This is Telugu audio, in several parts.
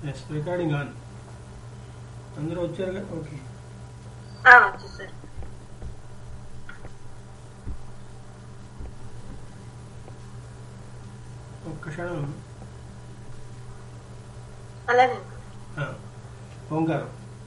Yes recording on. అందరూ వచ్చారుగా? ఓకే. వచ్చేసారు. ఒక్క క్షణం. అలాగే ఓంకారం.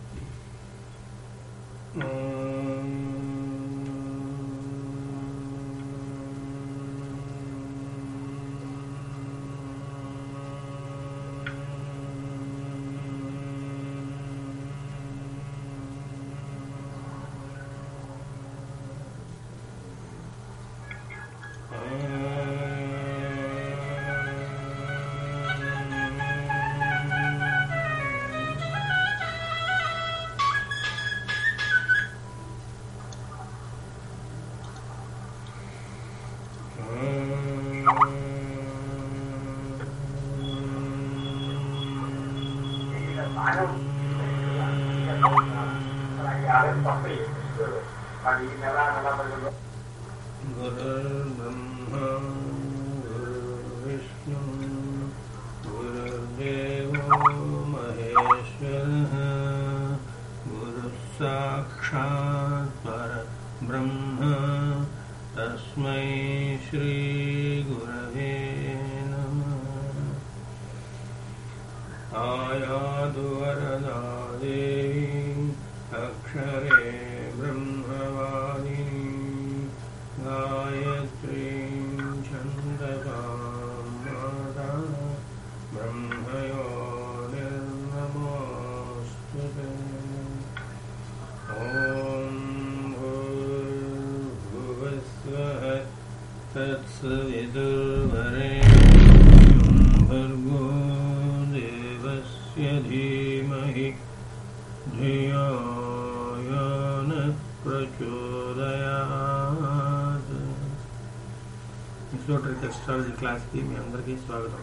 గురుర్బ్రహ్మా గురుర్విష్ణు గురుర్దేవో మహేశ్వరః గురుః సాక్షాత్ పరబ్రహ్మ తస్మై శ్రీ గురవే నమః. ఆయాదు వరదా దేవి అక్షరే బ్రహ్మవాదిని గాయత్రీం ఛందసాం మాతా బ్రహ్మయోనిర్నమోస్తుతే. ఓం భూర్భువస్వః తత్సవితుర్వరేణ్యం భర్గో దేవస్య ధీమహి ధియో యో నః ప్రచోదయాత్. ఎసోటరిక్ అస్ట్రాలజీ క్లాస్కి మీ అందరికీ స్వాగతం.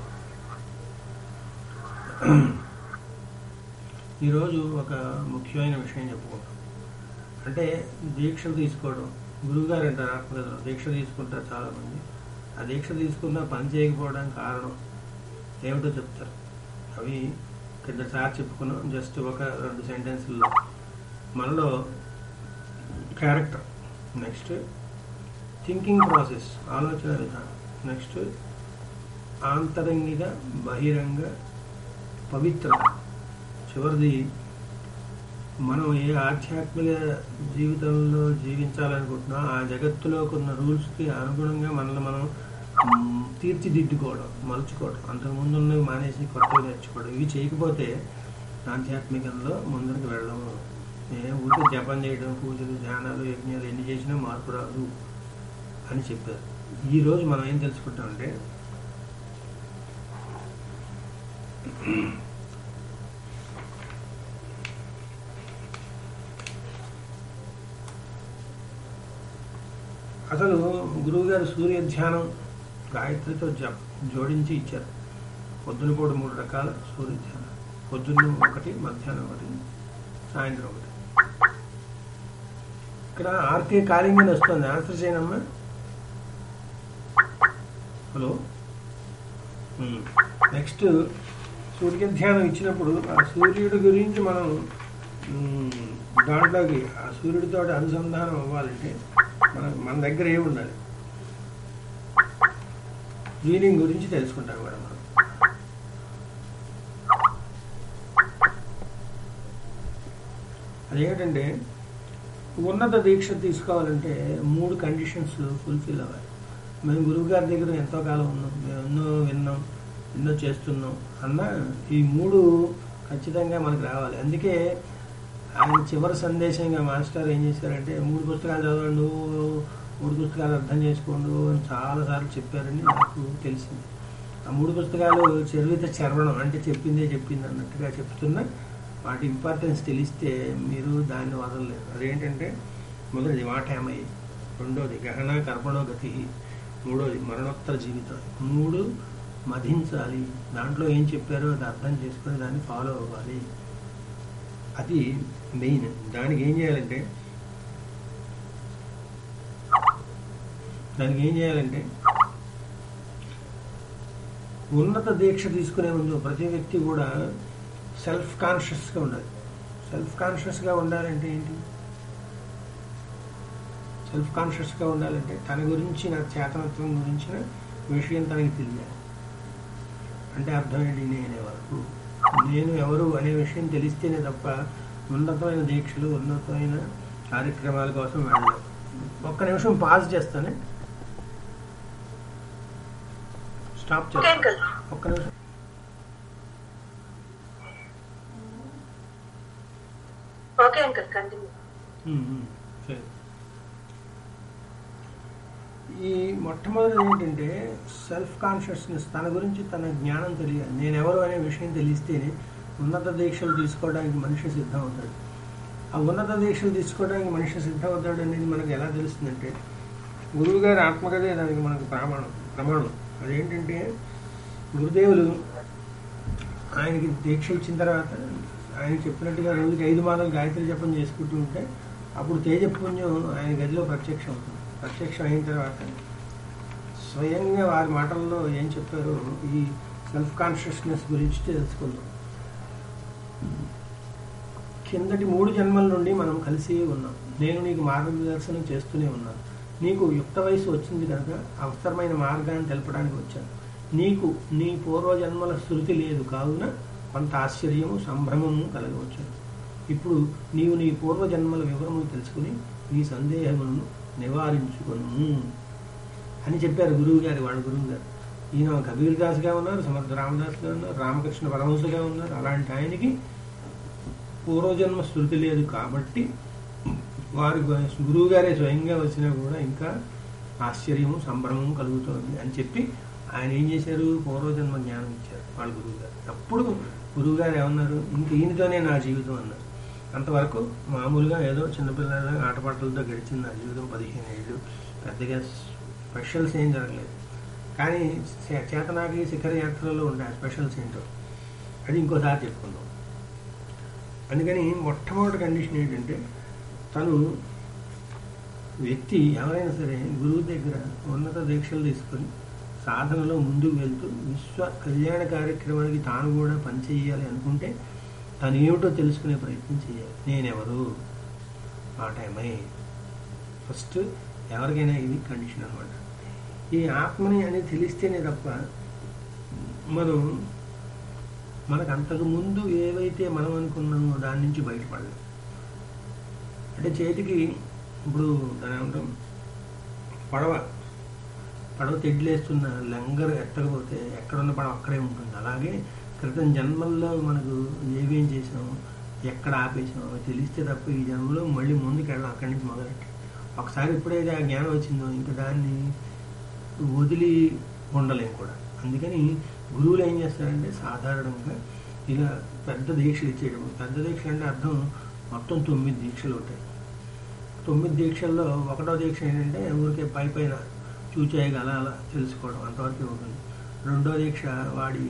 ఈరోజు ఒక ముఖ్యమైన విషయం చెప్పుకుంటాం. అంటే దీక్షలు తీసుకోవడం. గురువుగారు అంటారు ఆత్మకథలో దీక్ష తీసుకుంటారు చాలామంది. ఆ దీక్ష తీసుకున్న పని చేయకపోవడానికి కారణం ఏమిటో చెప్తారు. అవి కిందసారి చెప్పుకున్నాం. జస్ట్ ఒక 2 సెంటెన్స్లో మనలో క్యారెక్టర్, నెక్స్ట్ థింకింగ్ ప్రాసెస్, ఆలోచన విధానం, నెక్స్ట్ ఆంతరంగిక బహిరంగ పవిత్రత, చివరిది మనం ఏ ఆధ్యాత్మిక జీవితంలో జీవించాలనుకుంటున్నా ఆ జగత్తులో కొన్ని రూల్స్కి అనుగుణంగా మనల్ని మనం తీర్చిదిద్దుకోవడం, మలుచుకోవడం, అంతకుముందు ఉన్నవి మానేసి కొత్తవి నేర్చుకోవడం. ఇవి చేయకపోతే ఆధ్యాత్మికంలో ముందరికి వెళ్ళడం. ఊరికే జపం చేయడం, పూజలు, ధ్యానాలు, యజ్ఞాలు ఎన్ని చేసినా మార్పు రాదు అని చెప్పారు. ఈరోజు మనం ఏం తెలుసుకుంటామంటే అసలు గురువుగారు సూర్య ధ్యానం గాయత్రితో జోడించి ఇచ్చారు. పొద్దున కూడా 3 రకాల సూర్య ధ్యానం. పొద్దున్న 1, మధ్యాహ్నం 1, సాయంత్రం 1. ఇక్కడ ఆర్కే కాలింగ్ అని వస్తుంది. ఆన్సర్ చేయనమ్మా. హలో. నెక్స్ట్ సూర్య ధ్యానం ఇచ్చినప్పుడు ఆ సూర్యుడి గురించి మనం దాంట్లోకి ఆ సూర్యుడితో అనుసంధానం అవ్వాలంటే మన దగ్గర ఏమి ఉండాలి? వీలింగ్ గురించి తెలుసుకుంటాం కూడా మనం. అదేంటంటే ఉన్నత దీక్ష తీసుకోవాలంటే 3 కండిషన్స్ ఫుల్ఫిల్ అవ్వాలి. మేము గురువు గారి దగ్గర ఎంతో కాలం ఉన్నాం, మేము ఎన్నో విన్నాం, ఎన్నో చేస్తున్నాం అన్న ఈ 3 ఖచ్చితంగా మనకు రావాలి. అందుకే ఆయన చివరి సందేశంగా మాస్టర్ ఏం చేశారంటే 3 పుస్తకాలు చదవండు, 3 పుస్తకాలు అర్థం చేసుకోండు అని చాలాసార్లు చెప్పారని నాకు తెలిసింది. ఆ 3 పుస్తకాలు చరివిత చర్వణం అంటే చెప్పింది అన్నట్టుగా చెప్తున్నా. వాటి ఇంపార్టెన్స్ తెలిస్తే మీరు దాన్ని వదలలేరు. అదేంటంటే మొదటిది వాటామయ్యి, రెండోది గహన కర్మణో గతి, మూడోది మరణోత్తర జీవితం. 3 మధించాలి. దాంట్లో ఏం చెప్పారో అది అర్థం చేసుకొని దాన్ని ఫాలో అవ్వాలి. అది మెయిన్. దానికి ఏం చేయాలంటే ఉన్నత దీక్ష తీసుకునే ముందు ప్రతి వ్యక్తి కూడా సెల్ఫ్ కాన్షియస్గా ఉండాలి. సెల్ఫ్ కాన్షియస్గా ఉండాలంటే ఏంటి? సెల్ఫ్ కాన్షియస్గా ఉండాలంటే తన గురించిన చేతనత్వం గురించిన విషయం తనకి తెలియాలి. అంటే అర్థం ఏంటి? నేను ఎవరు అనే విషయం తెలిస్తేనే తప్ప ఉన్నతమైన దీక్షలు, ఉన్నతమైన కార్యక్రమాల కోసం వెళ్ళాలి. ఒక్క నిమిషం పాజ్ చేస్తానే, స్టాప్ చేస్తాను ఒక్క నిమిషం. Okay uncle, continue. సరే. ఈ మొట్టమొదటి ఏంటంటే సెల్ఫ్ కాన్షియస్నెస్, తన గురించి తన జ్ఞానం తెలియాలి. నేనెవరు అనే విషయం తెలిస్తేనే ఉన్నత దీక్షలు తీసుకోవడానికి మనిషి సిద్ధం అవుతాడు. ఆ ఉన్నత దీక్షలు తీసుకోవడానికి మనిషి సిద్ధం అవుతాడు అనేది మనకు ఎలా తెలుస్తుందంటే, గురువుగారి ఆత్మకథే దానికి మనకు ప్రమాణం. అదేంటంటే, గురుదేవులు ఆయనకి దీక్ష ఇచ్చిన తర్వాత ఆయన చెప్పినట్టుగా రోజుకి 5 మాలలు గాయత్రి జపం చేసుకుంటూ ఉంటే అప్పుడు తేజపుణ్యం ఆయన గదిలో ప్రత్యక్షం అవుతుంది. ప్రత్యక్షం అయిన తర్వాత స్వయంగా వారి మాటల్లో ఏం చెప్పారో ఈ సెల్ఫ్ కాన్షియస్నెస్ గురించి తెలుసుకుందాం. కిందటి 3 జన్మల నుండి మనం కలిసి ఉన్నాం. నేను నీకు మార్గదర్శనం చేస్తూనే ఉన్నాను. నీకు యుక్త వయసు వచ్చింది కనుక అవసరమైన మార్గాన్ని తెలపడానికి వచ్చాను. నీకు నీ పూర్వజన్మల శృతి లేదు కావున కొంత ఆశ్చర్యము, సంభ్రమము కలగవచ్చు. ఇప్పుడు నీవు నీ పూర్వజన్మల వివరములు తెలుసుకుని నీ సందేహములను నివారించుకొను అని చెప్పారు గురువు గారు. వాళ్ళ గురువు గారు ఈయన కబీర్ దాస్గా ఉన్నారు, సమర్థ రామదాస్గా ఉన్నారు, రామకృష్ణ పరమహంసగా ఉన్నారు. అలాంటి ఆయనకి పూర్వజన్మ శృతి లేదు కాబట్టి వారి గురువు గారే స్వయంగా వచ్చినా కూడా ఇంకా ఆశ్చర్యము, సంభ్రమము కలుగుతోంది అని చెప్పి ఆయన ఏం చేశారు? పూర్వజన్మ జ్ఞానం ఇచ్చారు వాళ్ళ గురువు గారు. అప్పుడు గురువు గారు ఏమన్నారు? ఇంక ఈయనతోనే నా జీవితం అన్నారు. అంతవరకు మామూలుగా ఏదో చిన్నపిల్లల ఆటపాటలతో గడిచింది నా జీవితం. 15 ఏళ్ళు పెద్దగా స్పెషల్స్ ఏం జరగలేదు. కానీ చేతనాకి శిఖర యాత్రలో ఉండే స్పెషల్స్ ఏంటో అది ఇంకోసారి చెప్పుకుందాం. అందుకని మొట్టమొదటి కండిషన్ ఏంటంటే, తను వ్యక్తి ఎవరైనా సరే గురువు దగ్గర ఉన్నత దీక్షలు తీసుకొని సాధనలో ముందుకు వెళ్తూ విశ్వ కళ్యాణ కార్యక్రమానికి తాను కూడా పనిచేయాలి అనుకుంటే తను ఏమిటో తెలుసుకునే ప్రయత్నం చేయాలి. నేనెవరు? వాటేమై ఫస్ట్ ఎవరికైనా ఇది కండిషన్ అనమాట. ఈ ఆత్మని అనేది తెలిస్తేనే తప్ప మనకు అంతకు ముందు ఏవైతే మనం అనుకున్నామో దాని నుంచి బయటపడలేదు. అంటే చేతికి ఇప్పుడు దాని ఏమంటాం, పడవ తెడ్లేస్తున్న లంగర్ ఎత్తకపోతే ఎక్కడున్న పడవ అక్కడే ఉంటుంది. అలాగే క్రితం జన్మల్లో మనకు ఏమేం చేసామో, ఎక్కడ ఆపేసామో అవి తెలిస్తే తప్ప ఈ జన్మలో మళ్ళీ ముందుకు వెళ్ళాం. అక్కడి నుంచి మొదలెట్టి ఒకసారి ఎప్పుడైతే ఆ జ్ఞానం వచ్చిందో ఇంకా దాన్ని వదిలి ఉండలేము కూడా. అందుకని గురువులు ఏం చేస్తారంటే సాధారణంగా ఇలా పెద్ద దీక్షలు ఇచ్చేయడం. పెద్ద దీక్షలు అంటే అర్థం మొత్తం 9 దీక్షలు ఉంటాయి. 9 దీక్షల్లో 1వ దీక్ష ఏంటంటే ఊరికే పైన చూచేయగల అలా తెలుసుకోవడం, అంతవరకు ఉంటుంది. 2వ దీక్ష వాడి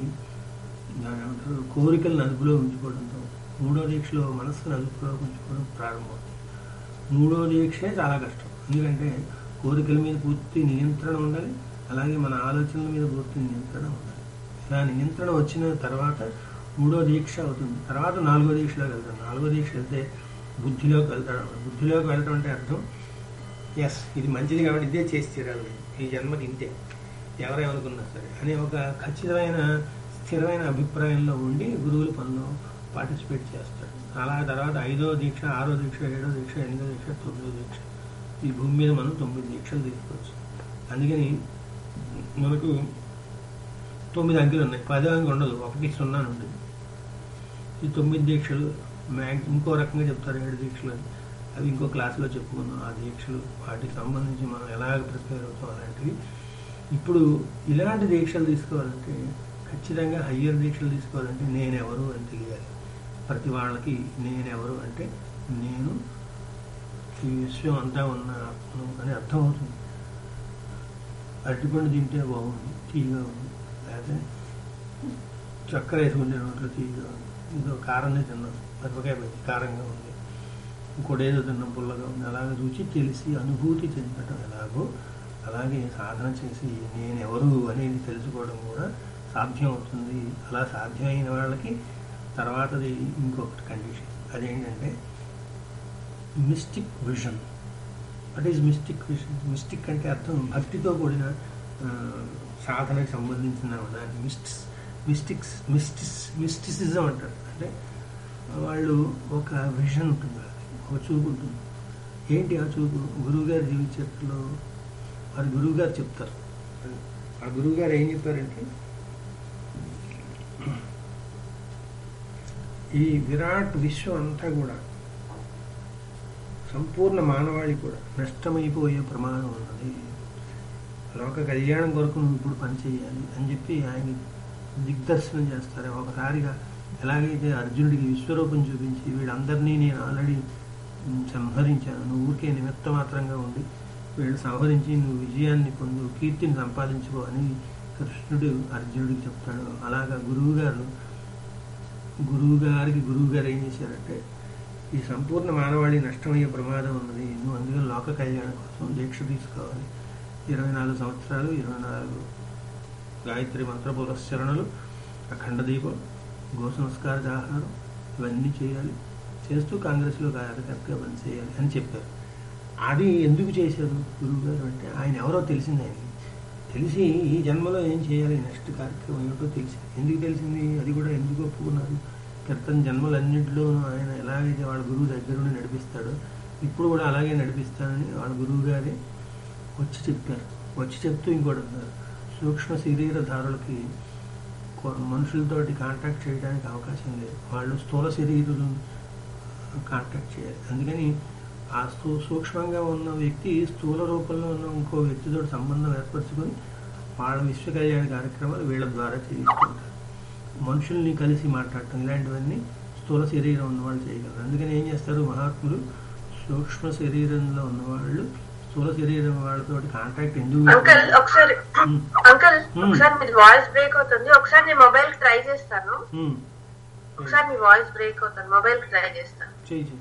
కోరికలను అదుపులో ఉంచుకోవడంతో, 3వ దీక్షలో మనస్సును అదుపులో ఉంచుకోవడం ప్రారంభమవుతుంది. 3వ దీక్షే చాలా కష్టం. ఎందుకంటే కోరికల మీద పూర్తి నియంత్రణ ఉండాలి, అలాగే మన ఆలోచనల మీద పూర్తి నియంత్రణ ఉండాలి. ఇలా నియంత్రణ వచ్చిన తర్వాత 3వ దీక్ష అవుతుంది. తర్వాత 4వ దీక్షలోకి వెళ్తాం. 4వ దీక్ష వెళ్తే బుద్ధిలోకి వెళ్తాడు. బుద్ధిలోకి వెళ్ళటం అంటే అర్థం ఎస్ ఇది మంచిది కాబట్టి ఇదే చేసి తీరాలి, ఈ జన్మకి ఇంతే, ఎవరేమనుకున్నా సరే అనే ఒక ఖచ్చితమైన స్థిరమైన అభిప్రాయంలో ఉండి గురువుల పనిలో పార్టిసిపేట్ చేస్తాడు. అలా తర్వాత 5వ దీక్ష, 6వ దీక్ష, 7వ దీక్ష, 8వ దీక్ష, 9వ దీక్ష, ఈ భూమి మీద మనం 9 దీక్షలు తీసుకోవచ్చు. అందుకని మనకు 9 అంకెలు ఉన్నాయి, 10వ అంకె ఉండదు, 1, 0 అని ఉంటుంది. ఈ 9 దీక్షలు ఇంకో రకంగా చెప్తారు 7 దీక్షలు అని, అవి ఇంకో క్లాసులో చెప్పుకుందాం. ఆ దీక్షలు వాటికి సంబంధించి మనం ఎలాగ ప్రిపేర్ అవుతాం అలాంటివి. ఇప్పుడు ఇలాంటి దీక్షలు తీసుకోవాలంటే ఖచ్చితంగా హయ్యర్ దీక్షలు తీసుకోవాలంటే నేనెవరు అని తెలియాలి. ప్రతి వాళ్ళకి నేనెవరు అంటే నేను ఈ విశ్వం అంతా ఉన్న ఆత్మను అని అర్థం అవుతుంది. అరటిపండు తింటే బాగుంది, తీయగా ఉంది, లేకపోతే చక్కెర వేసుకుంటే నోట్లో తీయగా ఉంది, ఇంకో కారంగా తిన్నాం, మిరపకాయ పెట్టి కారంగా ఉంది, ఇంకోటి ఏదో తిన్నాం పుల్లగా ఉంది. అలాగే రుచి తెలిసి అనుభూతి చెందటం ఎలాగో అలాగే సాధన చేసి నేనెవరు అనేది తెలుసుకోవడం కూడా సాధ్యం అవుతుంది. అలా సాధ్యమైన వాళ్ళకి తర్వాతది ఇంకొకటి కండిషన్, అదేంటంటే mystic vision. What is mystic vision? Mystic అంటే అర్థం భక్తితో కూడిన సాధనకు సంబంధించిన దాన్ని మిస్టిసిజం అంటారు. అంటే వాళ్ళు ఒక విజన్ ఉంటుంది, వాళ్ళకి ఒక చూపు ఉంటుంది. ఏంటి ఆ చూపు? గురువుగారి జీవిత చరిత్రలో వారి గురువుగారు చెప్తారు. ఆ గురువుగారు ఏం చెప్పారంటే, ఈ విరాట్ విశ్వం అంతా కూడా సంపూర్ణ మానవాళి కూడా నష్టమైపోయే ప్రమాదం ఉన్నది, లోక కళ్యాణం కొరకు నువ్వు ఇప్పుడు పనిచేయాలి అని చెప్పి ఆయన దిగ్దర్శనం చేస్తారు. ఒకసారిగా ఎలాగైతే అర్జునుడికి విశ్వరూపం చూపించి వీళ్ళందరినీ నేను ఆల్రెడీ సంహరించాను, నువ్వు ఊరికే నిమిత్త మాత్రంగా ఉండి వీళ్ళు సంహరించి నువ్వు విజయాన్ని పొందు, కీర్తిని సంపాదించుకో అని కృష్ణుడు అర్జునుడికి చెప్తాడు. అలాగా గురువుగారు ఏం చేశారంటే, ఈ సంపూర్ణ మానవాళి నష్టమయ్యే ప్రమాదం ఉన్నది, నువ్వు అందుకని లోక కళ్యాణం కోసం దీక్ష తీసుకోవాలి. 24 సంవత్సరాలు 24 గాయత్రి మంత్ర పురస్చరణలు, అఖండ దీపం, గో సంస్కార ఆహారం ఇవన్నీ చేయాలి, చేస్తూ కాంగ్రెస్లో కార్యకర్తగా పనిచేయాలి అని చెప్పారు. అది ఎందుకు చేశారు గురువుగారు అంటే, ఆయన ఎవరో తెలిసింది ఆయనకి. తెలిసి ఈ జన్మలో ఏం చేయాలి, నెక్స్ట్ కార్యక్రమం ఏమిటో తెలిసింది. ఎందుకు తెలిసింది? అది కూడా ఎందుకు ఒప్పుకున్నారు? క్రితం జన్మలన్నింటిలోనూ ఆయన ఎలాగైతే వాళ్ళ గురువు దగ్గరుండి నడిపిస్తాడో ఇప్పుడు కూడా అలాగే నడిపిస్తానని వాళ్ళ గురువు గారే వచ్చి చెప్పారు. వచ్చి చెప్తూ ఇంకోటి అన్నారు, సూక్ష్మ శరీరధారులకి మనుషులతోటి కాంటాక్ట్ చేయడానికి అవకాశం లేదు, వాళ్ళు స్థూల శరీరం కాంటాక్ట్ చేయాలి. అందుకని ఆ సూక్ష్మంగా ఉన్న వ్యక్తి స్థూల రూపంలో ఉన్న ఇంకో వ్యక్తితో సంబంధం ఏర్పరచుకొని వాళ్ళ విశ్వ కళ్యాణ కార్యక్రమాలు వీళ్ళ ద్వారా చేయిస్తుంటారు. మనుషుల్ని కలిసి మాట్లాడటం ఇలాంటివన్నీ స్థూల శరీరం ఉన్నవాళ్ళు చేయగలరు. అందుకని ఏం చేస్తారు మహాత్ములు, సూక్ష్మ శరీరంలో ఉన్నవాళ్ళు స్థూల శరీరం వాళ్ళతో కాంటాక్ట్ ఎందుకు. అంకల్ ఒకసారి మీ వాయిస్ బ్రేక్ అవుతుంది, ఒకసారి నేను మొబైల్ ట్రై చేస్తాను. ఒకసారి మీ వాయిస్ బ్రేక్ అవుతుంది, మొబైల్ ట్రై చేస్తాను. చేయి.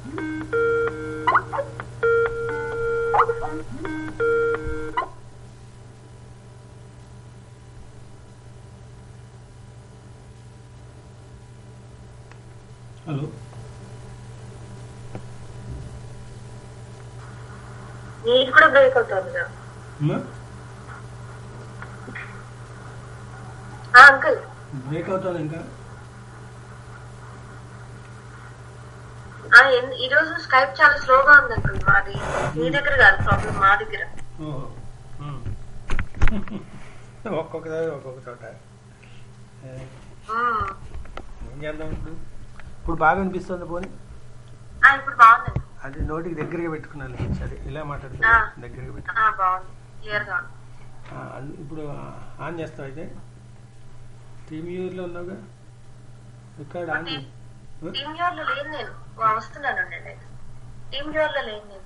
హలో, నీది కూడా బ్రేక్ అవుతుంది కదా అంకుల్? బ్రేక్ అవుతుంది ఇంకా. ఈ రోజు స్కైప్ చాలా స్లోగా ఉంది అంకుల్. మాది మీ దగ్గర కాదు ప్రాబ్లం, మా దగ్గర. ఒక్కొక్కసారి ఒక్కొక్క చోట ఏం చేద్దాం. ఇప్పుడు బాగా అనిపిస్తుంది పోనీ. ఇప్పుడు బాగుంది. అది నోటికి దగ్గరగా పెట్టుకున్నాను. సరే, ఇలా మాట్లాడుతున్నా, దగ్గరగా పెట్టుకున్నా. బాగుంది, క్లియర్ గా. ఇప్పుడు ఆన్ చేస్తావు అయితే. టీమ్ వ్యూలో ఉన్నావుగా, రికార్డ్ ఆన్. టీమ్ వ్యూలో లేదు నేను, వస్తున్నాను. టీమ్ వ్యూలో లేదు నేను.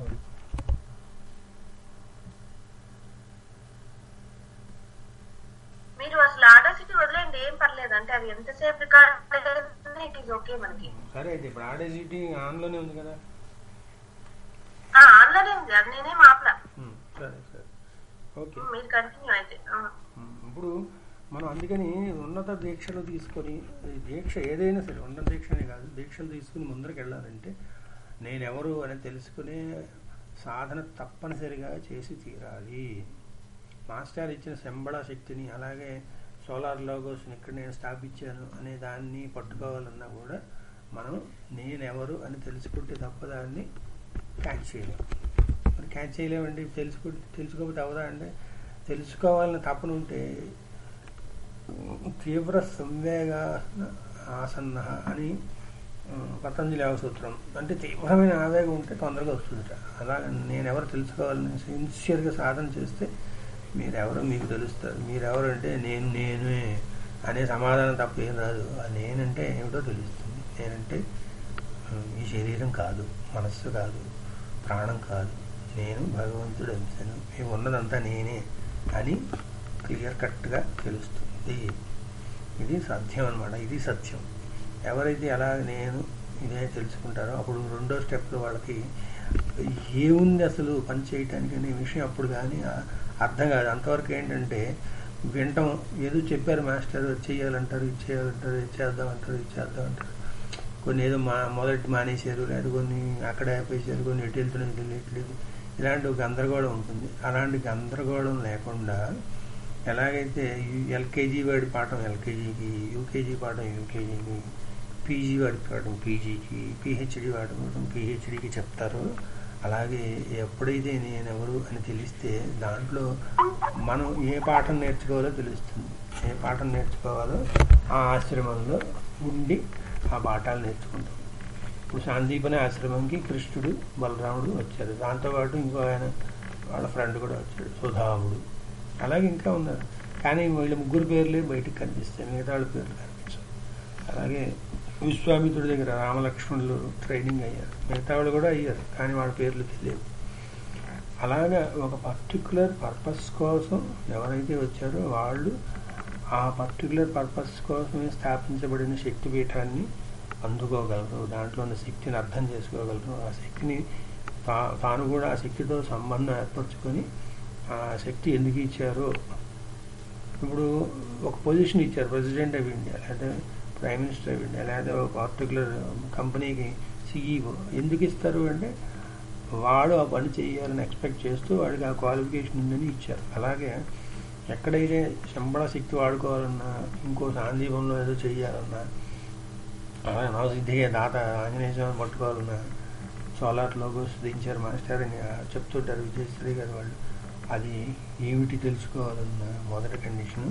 మీరు అసలు ఆడేసిటీ వదిలేండి, ఏం పర్లేదు. అంటే అది ఎంతసేపు రికార్డ్ ఇట్ ఈస్ ఓకే మనకి. సరే అయితే ఇప్పుడు ఆడేసిటీ ఆన్ లోనే ఉంది కదా. ఆన్ లోనే ఉంది, అది నేనేం ఆపలా. సరే సరే, ఓకే, మీరు కంటిన్యూ అయితే. ఇప్పుడు మనం అందుకని ఉన్నత దీక్షలు తీసుకొని, దీక్ష ఏదైనా సరే, ఉన్నత దీక్షనే కాదు, దీక్షలు తీసుకుని ముందరికి వెళ్ళాలంటే నేనెవరు అని తెలుసుకునే సాధన తప్పనిసరిగా చేసి తీరాలి. మాస్టర్ ఇచ్చిన శంబళ శక్తిని, అలాగే సోలార్ లోగోస్ని ఇక్కడ నేను స్థాపించాను అనే దాన్ని పట్టుకోవాలన్నా కూడా మనం నేనెవరు అని తెలుసుకుంటే తప్ప దాన్ని క్యాచ్ చేయలేము. మరి క్యాచ్ చేయలేమండి. తెలుసుకోకపోతే అవదా అంటే, తెలుసుకోవాలని తపన ఉంటే తీవ్ర సంవేగ ఆసన్న అని పతంజలి సూత్రం. అంటే తీవ్రమైన ఆవేగం ఉంటే తొందరగా వస్తుందట. అలా నేనెవరు తెలుసుకోవాలని సిన్సియర్గా సాధన చేస్తే మీరెవరో మీకు తెలుస్తారు. మీరెవరు అంటే నేనే అనే సమాధానం తప్ప ఏం రాదు. ఆ నేనంటే ఏమిటో తెలుస్తుంది. నేనంటే ఈ శరీరం కాదు, మనస్సు కాదు, ప్రాణం కాదు, నేను భగవంతుడు అంశాను, మేము ఉన్నదంతా నేనే అని క్లియర్ కట్గా తెలుస్తుంది. ఇది సత్యం అన్నమాట. ఇది సత్యం. ఎవరైతే అలా నేను ఇదే తెలుసుకుంటారో అప్పుడు రెండో స్టెప్లో వాళ్ళకి ఏముంది అసలు పని చేయటానికి అనే విషయం అప్పుడు కానీ అర్థం కాదు. అంతవరకు ఏంటంటే వింటాం, ఏదో చెప్పారు మాస్టర్, చేయాలంటారు, ఇది చేయాలంటారు, ఇది చేద్దామంటారు, ఇది చేద్దామంటారు. కొన్ని ఏదో మొదటి మానేశారు, లేదా కొన్ని అక్కడ ఆపేశారు, కొన్ని ఎటు వెళ్తున్నాయి తెలియట్లేదు. ఇలాంటి గందరగోళం ఉంటుంది. అలాంటి గందరగోళం లేకుండా ఎలాగైతే ఎల్కేజీ వాడి పాఠం ఎల్కేజీకి, యూకేజీ పాఠం యూకేజీకి, పీజీ వాడి పాఠం పీజీకి, పిహెచ్డి వాడి పాఠం పిహెచ్డికి చెప్తారో, అలాగే ఎప్పుడైతే నేనెవరు అని తెలిస్తే దాంట్లో మనం ఏ పాఠం నేర్చుకోవాలో తెలుస్తుంది. ఏ పాఠం నేర్చుకోవాలో ఆ ఆశ్రమంలో ఉండి ఆ పాఠాలు నేర్చుకుంటాం. ఇప్పుడు శాంతిపని ఆశ్రమంకి కృష్ణుడు, బలరాముడు వచ్చారు. దాంతోపాటు ఇంకో ఆయన వాళ్ళ ఫ్రెండ్ కూడా వచ్చాడు, సుధాముడు. అలాగే ఇంకా ఉన్నారు. కానీ వీళ్ళ ముగ్గురు పేర్లే బయటకు కనిపిస్తాయి, మిగతా వాళ్ళ పేర్లు కనిపించవు. అలాగే విశ్వామిత్రుడి దగ్గర రామలక్ష్మణులు ట్రైనింగ్ అయ్యారు, మిగతా వాళ్ళు కూడా అయ్యారు, కానీ వాళ్ళ పేర్లు తెలియవు. అలాగా ఒక పర్టికులర్ పర్పస్ కోసం ఎవరైతే వచ్చారో వాళ్ళు ఆ పర్టికులర్ పర్పస్ కోసమే స్థాపించబడిన శక్తిపీఠాన్ని అందుకోగలరు, దాంట్లో ఉన్న శక్తిని అర్థం చేసుకోగలరు. ఆ శక్తిని తాను కూడా ఆ శక్తితో సంబంధం ఏర్పరచుకొని ఆ శక్తి ఎందుకు ఇచ్చారో, ఇప్పుడు ఒక పొజిషన్ ఇచ్చారు, ప్రెసిడెంట్ ఆఫ్ ఇండియా లేదా ప్రైమ్ మినిస్టర్ ఆఫ్ ఇండియా లేదా ఒక పర్టికులర్ కంపెనీకి సిఈఓ ఎందుకు ఇస్తారు అంటే వాడు ఆ పని చేయాలని ఎక్స్పెక్ట్ చేస్తూ వాడికి ఆ క్వాలిఫికేషన్ ఉందని ఇచ్చారు. అలాగే ఎక్కడైతే శంబళ శక్తి వాడుకోవాలన్నా, ఇంకో సాందీపంలో ఏదో చేయాలన్నా, అలాగే నవసిద్ధిగా దాత ఆంజనేయ స్వామిని పట్టుకోవాలన్నా, సోలార్ లోగోస్ దించారు మాస్టర్ అని చెప్తుంటారు విజయశ్రీ గారు వాళ్ళు. అది ఏమిటి తెలుసుకోవాలన్న మొదటి కండిషను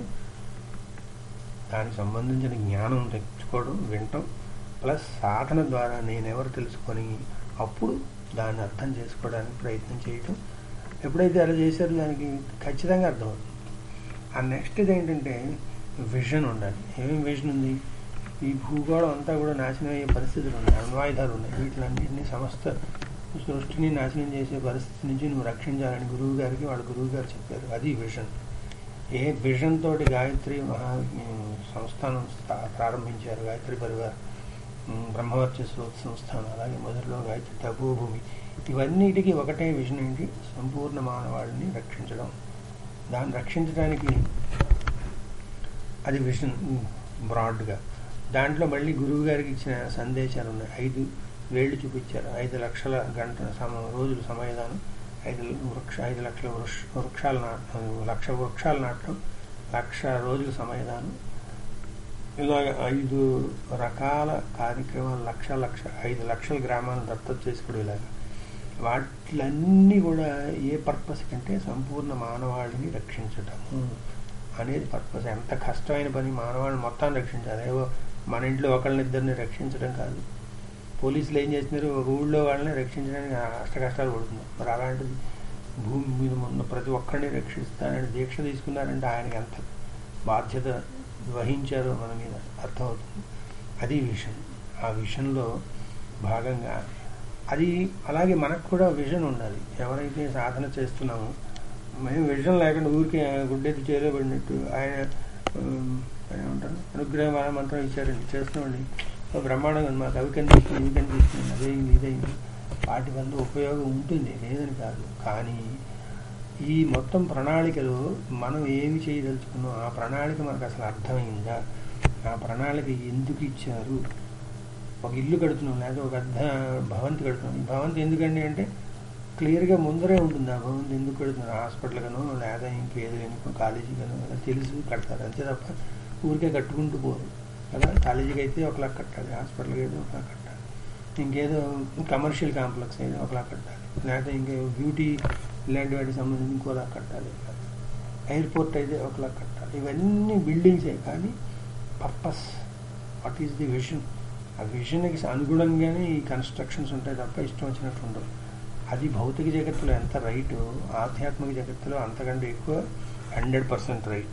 దానికి సంబంధించిన జ్ఞానం తెచ్చుకోవడం, వినటం, ప్లస్ సాధన ద్వారా నేనెవరు తెలుసుకొని అప్పుడు దాన్ని అర్థం చేసుకోవడానికి ప్రయత్నం చేయటం. ఎప్పుడైతే అలా చేశారో దానికి ఖచ్చితంగా అర్థమవుతుంది. ఆ నెక్స్ట్ ఇది ఏంటంటే విజన్ ఉండాలి. ఏమేమి విజన్ ఉంది? ఈ భూగోళం అంతా కూడా నాశనం అయ్యే పరిస్థితులు ఉన్నాయి, అణ్వాయుధాలు ఉన్నాయి. వీటిలన్నింటినీ సమస్త సృష్టిని నాశనం చేసే పరిస్థితి నుంచి నువ్వు రక్షించాలని గురువు గారికి వాళ్ళ గురువు గారు చెప్పారు. అది విజన్. ఏ విజన్ తోటి గాయత్రి మహా సంస్థానం ప్రారంభించారు, గాయత్రి పరివార్. బ్రహ్మవర్చస్సు సంస్థానం, అలాగే మొదటిలో గాయత్రి తపోభూమి, ఇవన్నిటికీ ఒకటే విషయం ఏంటి? సంపూర్ణ మానవాళిని రక్షించడం. దాన్ని రక్షించడానికి అది విషన్ బ్రాడ్గా. దాంట్లో మళ్ళీ గురువు గారికి ఇచ్చిన సందేశాలు ఉన్నాయి. 5 వేళ్ళు చూపించారు. 5 లక్షల రోజులు సమయదానం, 5 లక్షల వృక్షాలు నాటడం, 1,00,000 వృక్షాలు నాటడం, 1,00,000 రోజుల సమయదానం, ఇలాగ 5 రకాల కార్యక్రమాలు, 5 లక్షల గ్రామాలను దత్తత చేసుకోవడం. ఇలాగ వాటిలన్నీ కూడా ఏ పర్పస్ కంటే సంపూర్ణ మానవాళిని రక్షించటం అనేది పర్పస్. ఎంత కష్టమైన పని, మానవాళిని మొత్తాన్ని రక్షించాలి. ఏవో మన ఇంట్లో ఒకళ్ళనిద్దరిని రక్షించడం కాదు. పోలీసులు ఏం చేస్తున్నారు? ఒక ఊళ్ళో వాళ్ళని రక్షించడానికి కష్టాలు పడుతున్నారు. మరి అలాంటిది భూమి మీద ఉన్న ప్రతి ఒక్కరిని రక్షిస్తానని దీక్ష తీసుకున్నారంటే ఆయనకి ఎంత బాధ్యత వహించారో మన మీద అర్థమవుతుంది. అది విషన్. ఆ విషన్లో భాగంగా అది అలాగే మనకు కూడా విజన్ ఉండాలి. ఎవరైతే సాధన చేస్తున్నామో మేము విజన్ లేకుండా ఊరికే గుడ్డెత్తి చేరబడినట్టు ఆయన ఏమంటారు అనుగ్రహం మంత్రం ఇచ్చారండి, చేస్తున్నామండి, బ్రహ్మాండంగా మాకు అవి కనిపిస్తుంది, ఇవి కనిపిస్తుంది, అదేంది ఇదైంది, వాటి వల్ల ఉపయోగం ఉంటుంది, లేదని కాదు. కానీ ఈ మొత్తం ప్రణాళికలో మనం ఏమి చేయదలుచుకున్నాం, ఆ ప్రణాళిక మనకు అసలు అర్థమైందా? ఆ ప్రణాళిక ఎందుకు ఇచ్చారు? ఒక ఇల్లు కడుతున్నాం, లేదా ఒక పెద్ద భవంతి కడుతున్నాం. ఈ భవంతి ఎందుకండి అంటే క్లియర్గా ముందరే ఉంటుంది. ఆ భవంతి ఎందుకు కడుతున్నారు? హాస్పిటల్ కనో లేదా ఇంకేదో ఎందుకో కాలేజీ కనో అలా తెలుసు కడతారు, అంతే తప్ప ఊరికే కట్టుకుంటూ పోరు కదా. కాలేజీకి అయితే ఒకలా కట్టాలి, హాస్పిటల్కి అయితే ఒకలా కట్టాలి, ఇంకేదో కమర్షియల్ కాంప్లెక్స్ అయితే ఒకలా కట్టాలి, లేకపోతే ఇంకే బ్యూటీ ఇలాంటి వాటికి సంబంధించి ఇంకోలా కట్టాలి, ఎయిర్పోర్ట్ అయితే ఒకలా కట్టాలి. ఇవన్నీ బిల్డింగ్సే, కానీ purpose, what is the vision? ఆ విషన్కి అనుగుణంగానే ఈ కన్స్ట్రక్షన్స్ ఉంటాయి తప్ప ఇష్టం వచ్చినట్టు ఉండవు. అది భౌతిక జగత్తులో ఎంత రైటు, ఆధ్యాత్మిక జగత్తులో అంతకంటే ఎక్కువ 100% రైట్.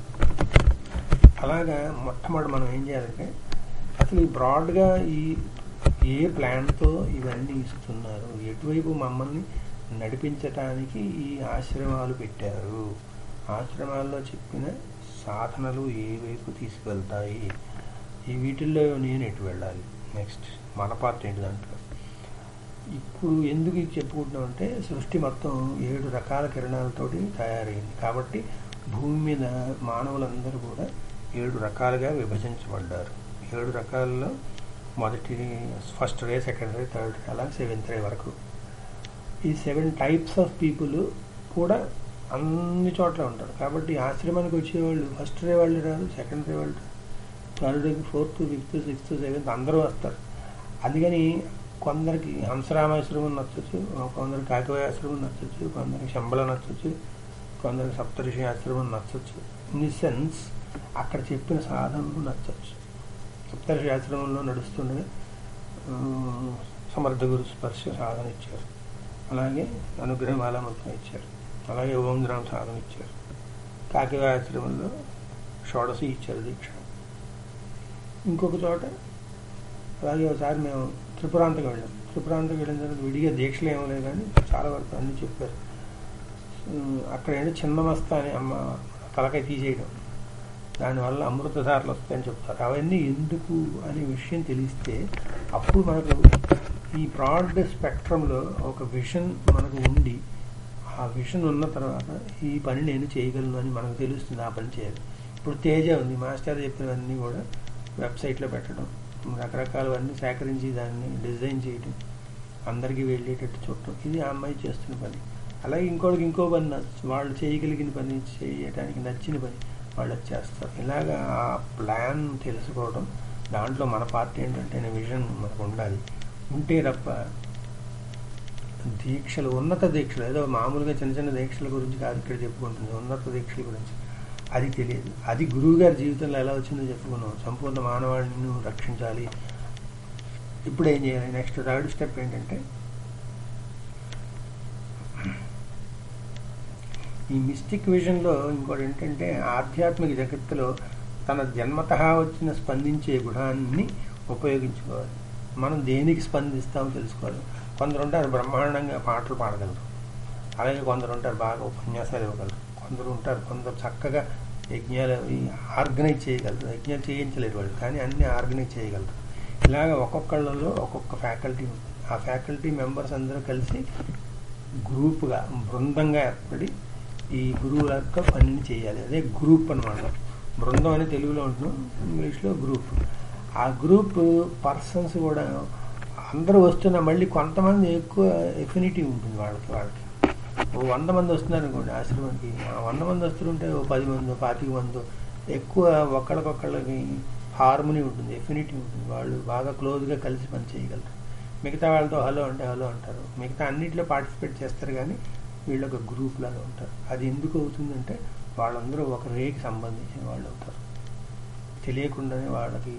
అలాగా మొట్టమొదటి మనం ఏం చేయాలంటే అసలు ఈ బ్రాడ్గా ఏ ప్లాన్తో ఇవన్నీ ఇస్తున్నారు, ఎటువైపు మమ్మల్ని నడిపించటానికి ఈ ఆశ్రమాలు పెట్టారు, ఆశ్రమాల్లో చెప్పిన సాధనలు ఏ వైపు తీసుకెళ్తాయి, ఈ వీటిల్లో నేను ఎటు వెళ్ళాలి, నెక్స్ట్ మన పార్ట్ ఏంటి దాంట్లో. ఇప్పుడు ఎందుకు ఇది చెప్పుకుంటున్నాం అంటే సృష్టి మొత్తం 7 రకాల కిరణాలతోటి తయారైంది. కాబట్టి భూమి మీద మానవులందరూ కూడా 7 రకాలుగా విభజించబడ్డారు. 7 రకాలలో మొదటి first ray, second ray, third ray, అలా 7th రే వరకు. ఈ 7 types ఆఫ్ పీపుల్ కూడా అన్ని చోట్ల ఉంటారు. కాబట్టి ఆశ్రమానికి వచ్చేవాళ్ళు ఫస్ట్ రే వాళ్ళు రాదు, సెకండ్ రే వాళ్ళు, థర్డ్ రేకి 4th, 5th, 6th, 7th అందరూ వస్తారు. అందుకని కొందరికి హంసరామాశ్రమం నచ్చచ్చు, కొందరికి కాకవాయాశ్రమం నచ్చచ్చు, కొందరికి శంబళ నచ్చచ్చు, కొందరికి సప్తఋషి ఆశ్రమం నచ్చచ్చు. ఇన్ ది సెన్స్ అక్కడ చెప్పిన సాధనలు నచ్చచ్చు. సప్తఋషి ఆశ్రమంలో నడుస్తుండగా సమర్థ గురు స్పర్శ సాధన ఇచ్చారు, అలాగే అనుగ్రహమాల మంత్రం ఇచ్చారు, అలాగే ఓంద్రాం సాధన ఇచ్చారు. కాకవాయాశ్రమంలో షోడశి ఇచ్చారు దీక్ష. ఇంకొక చోట అలాగే ఒకసారి మేము త్రిపురాంతకు వెళ్ళాం. త్రిపురాంతకు వెళ్ళిన తర్వాత విడిగా దీక్షలు ఏమో లేదు, కానీ చాలా వరకు అన్నీ చెప్పారు. అక్కడ ఏంటంటే చిన్నమస్తా అని అమ్మ తలకాయ తీసేయడం, దానివల్ల అమృతధారలు వస్తాయని చెప్తారు. అవన్నీ ఎందుకు అనే విషయం తెలిస్తే అప్పుడు మనకు ఈ బ్రాడ్ స్పెక్ట్రంలో ఒక విషన్ మనకు ఉండి, ఆ విషన్ ఉన్న తర్వాత ఈ పని నేను చేయగలను అని మనకు తెలుస్తుంది. ఆ పని చేయాలి. ఇప్పుడు తేజ ఉంది, మాస్టర్ చెప్పినవన్నీ కూడా వెబ్సైట్లో పెట్టడం, రకరకాలవన్నీ సేకరించి దాన్ని డిజైన్ చేయడం, అందరికీ వెళ్ళేటట్టు చూడటం, ఇది ఆ అమ్మాయి చేస్తున్న పని. అలాగే ఇంకోటికి ఇంకో పని వాళ్ళు చేయగలిగిన పని, చేయటానికి నచ్చిన పని వాళ్ళు చేస్తారు. ఇలాగా ఆ ప్లాన్ తెలుసుకోవడం, దాంట్లో మన పార్టీ ఏంటంటే విజన్ మనకు ఉండాలి. ఉంటే తప్ప దీక్షలు, ఉన్నత దీక్షలు, ఏదో మామూలుగా చిన్న చిన్న దీక్షల గురించి కాదు ఇక్కడ చెప్పుకుంటుంది, ఉన్నత దీక్షల గురించి అది తెలియదు. అది గురువు గారి జీవితంలో ఎలా వచ్చిందో చెప్పుకున్నాం. సంపూర్ణ మానవాళిని రక్షించాలి. ఇప్పుడు ఏం చేయాలి? నెక్స్ట్ థర్డ్ స్టెప్ ఏంటంటే ఈ మిస్టిక్ విజన్లో ఇంకోటి ఏంటంటే ఆధ్యాత్మిక జగత్తులో తన జన్మతహా వచ్చిన స్పందించే గుణాన్ని ఉపయోగించుకోవాలి. మనం దేనికి స్పందిస్తామో తెలుసుకోవాలి. కొందరు ఉంటారు బ్రహ్మాండంగా పాటలు పాడగలరు, అలాగే కొందరు ఉంటారు బాగా ఉపన్యాసాలు ఇవ్వగలరు, కొందరు చక్కగా యజ్ఞాలు ఆర్గనైజ్ చేయగలరు. యజ్ఞాలు చేయించలేరు వాళ్ళు, కానీ అన్నీ ఆర్గనైజ్ చేయగలరు. ఇలాగ ఒక్కొక్కళ్ళలో ఒక్కొక్క ఫ్యాకల్టీ ఉంటుంది. ఆ ఫ్యాకల్టీ మెంబర్స్ అందరూ కలిసి గ్రూప్గా బృందంగా ఏర్పడి ఈ గురువుల యొక్క పనిని చేయాలి. అదే గ్రూప్ అనమాట. బృందం అని తెలుగులో ఉంటున్నాం, ఇంగ్లీష్లో గ్రూప్. ఆ గ్రూప్ పర్సన్స్ కూడా అందరూ వస్తున్నా మళ్ళీ కొంతమంది ఎక్కువ ఎఫినిటీ ఉంటుంది వాళ్ళకి. ఓ 100 మంది వస్తున్నారు అనుకోండి ఆశ్రమానికి, 100 మంది వస్తుంటే ఓ 10 మందో 25 మందో ఎక్కువ ఒకళ్ళకొకళ్ళకి హార్మనీ ఉంటుంది, ఎఫినిటీ ఉంటుంది. వాళ్ళు బాగా క్లోజ్గా కలిసి పని చేయగలరు. మిగతా వాళ్ళతో హలో అంటే హలో అంటారు, మిగతా అన్నింటిలో పార్టిసిపేట్ చేస్తారు, కానీ వీళ్ళు ఒక గ్రూప్ లాగా ఉంటారు. అది ఎందుకు అవుతుందంటే వాళ్ళందరూ ఒక రేకి సంబంధించిన వాళ్ళు అవుతారు. తెలియకుండానే వాళ్ళకి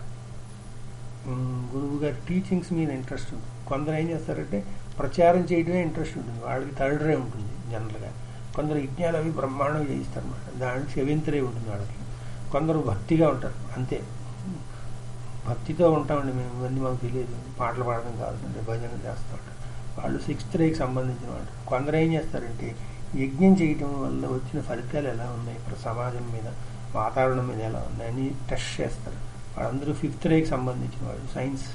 గురువు గారి టీచింగ్స్ మీద ఇంట్రెస్ట్ ఉంటుంది. కొందరు ఏం చేస్తారంటే ప్రచారం చేయడమే ఇంట్రెస్ట్ ఉంటుంది, వాళ్ళకి థర్డ్ రే ఉంటుంది జనరల్గా. కొందరు యజ్ఞాలు అవి బ్రహ్మాండంగా చేయిస్తారు అన్నమాట, దానికి సెవెంత్ రే ఉంటుంది వాళ్ళకి. కొందరు భక్తిగా ఉంటారు, అంతే భక్తితో ఉంటామండి మేము, ఇవన్నీ మాకు తెలియదు, పాటలు పాడడం కావాలంటే భజన చేస్తూ ఉంటారు, వాళ్ళు 6th రేకి సంబంధించిన వాళ్ళు. కొందరు ఏం చేస్తారంటే యజ్ఞం చేయటం వల్ల వచ్చిన ఫలితాలు ఎలా ఉన్నాయి, ఇప్పుడు సమాజం మీద వాతావరణం మీద ఎలా ఉన్నాయని టెస్ట్ చేస్తారు. వాళ్ళందరూ 5th రేకి సంబంధించిన వాళ్ళు. సైన్స్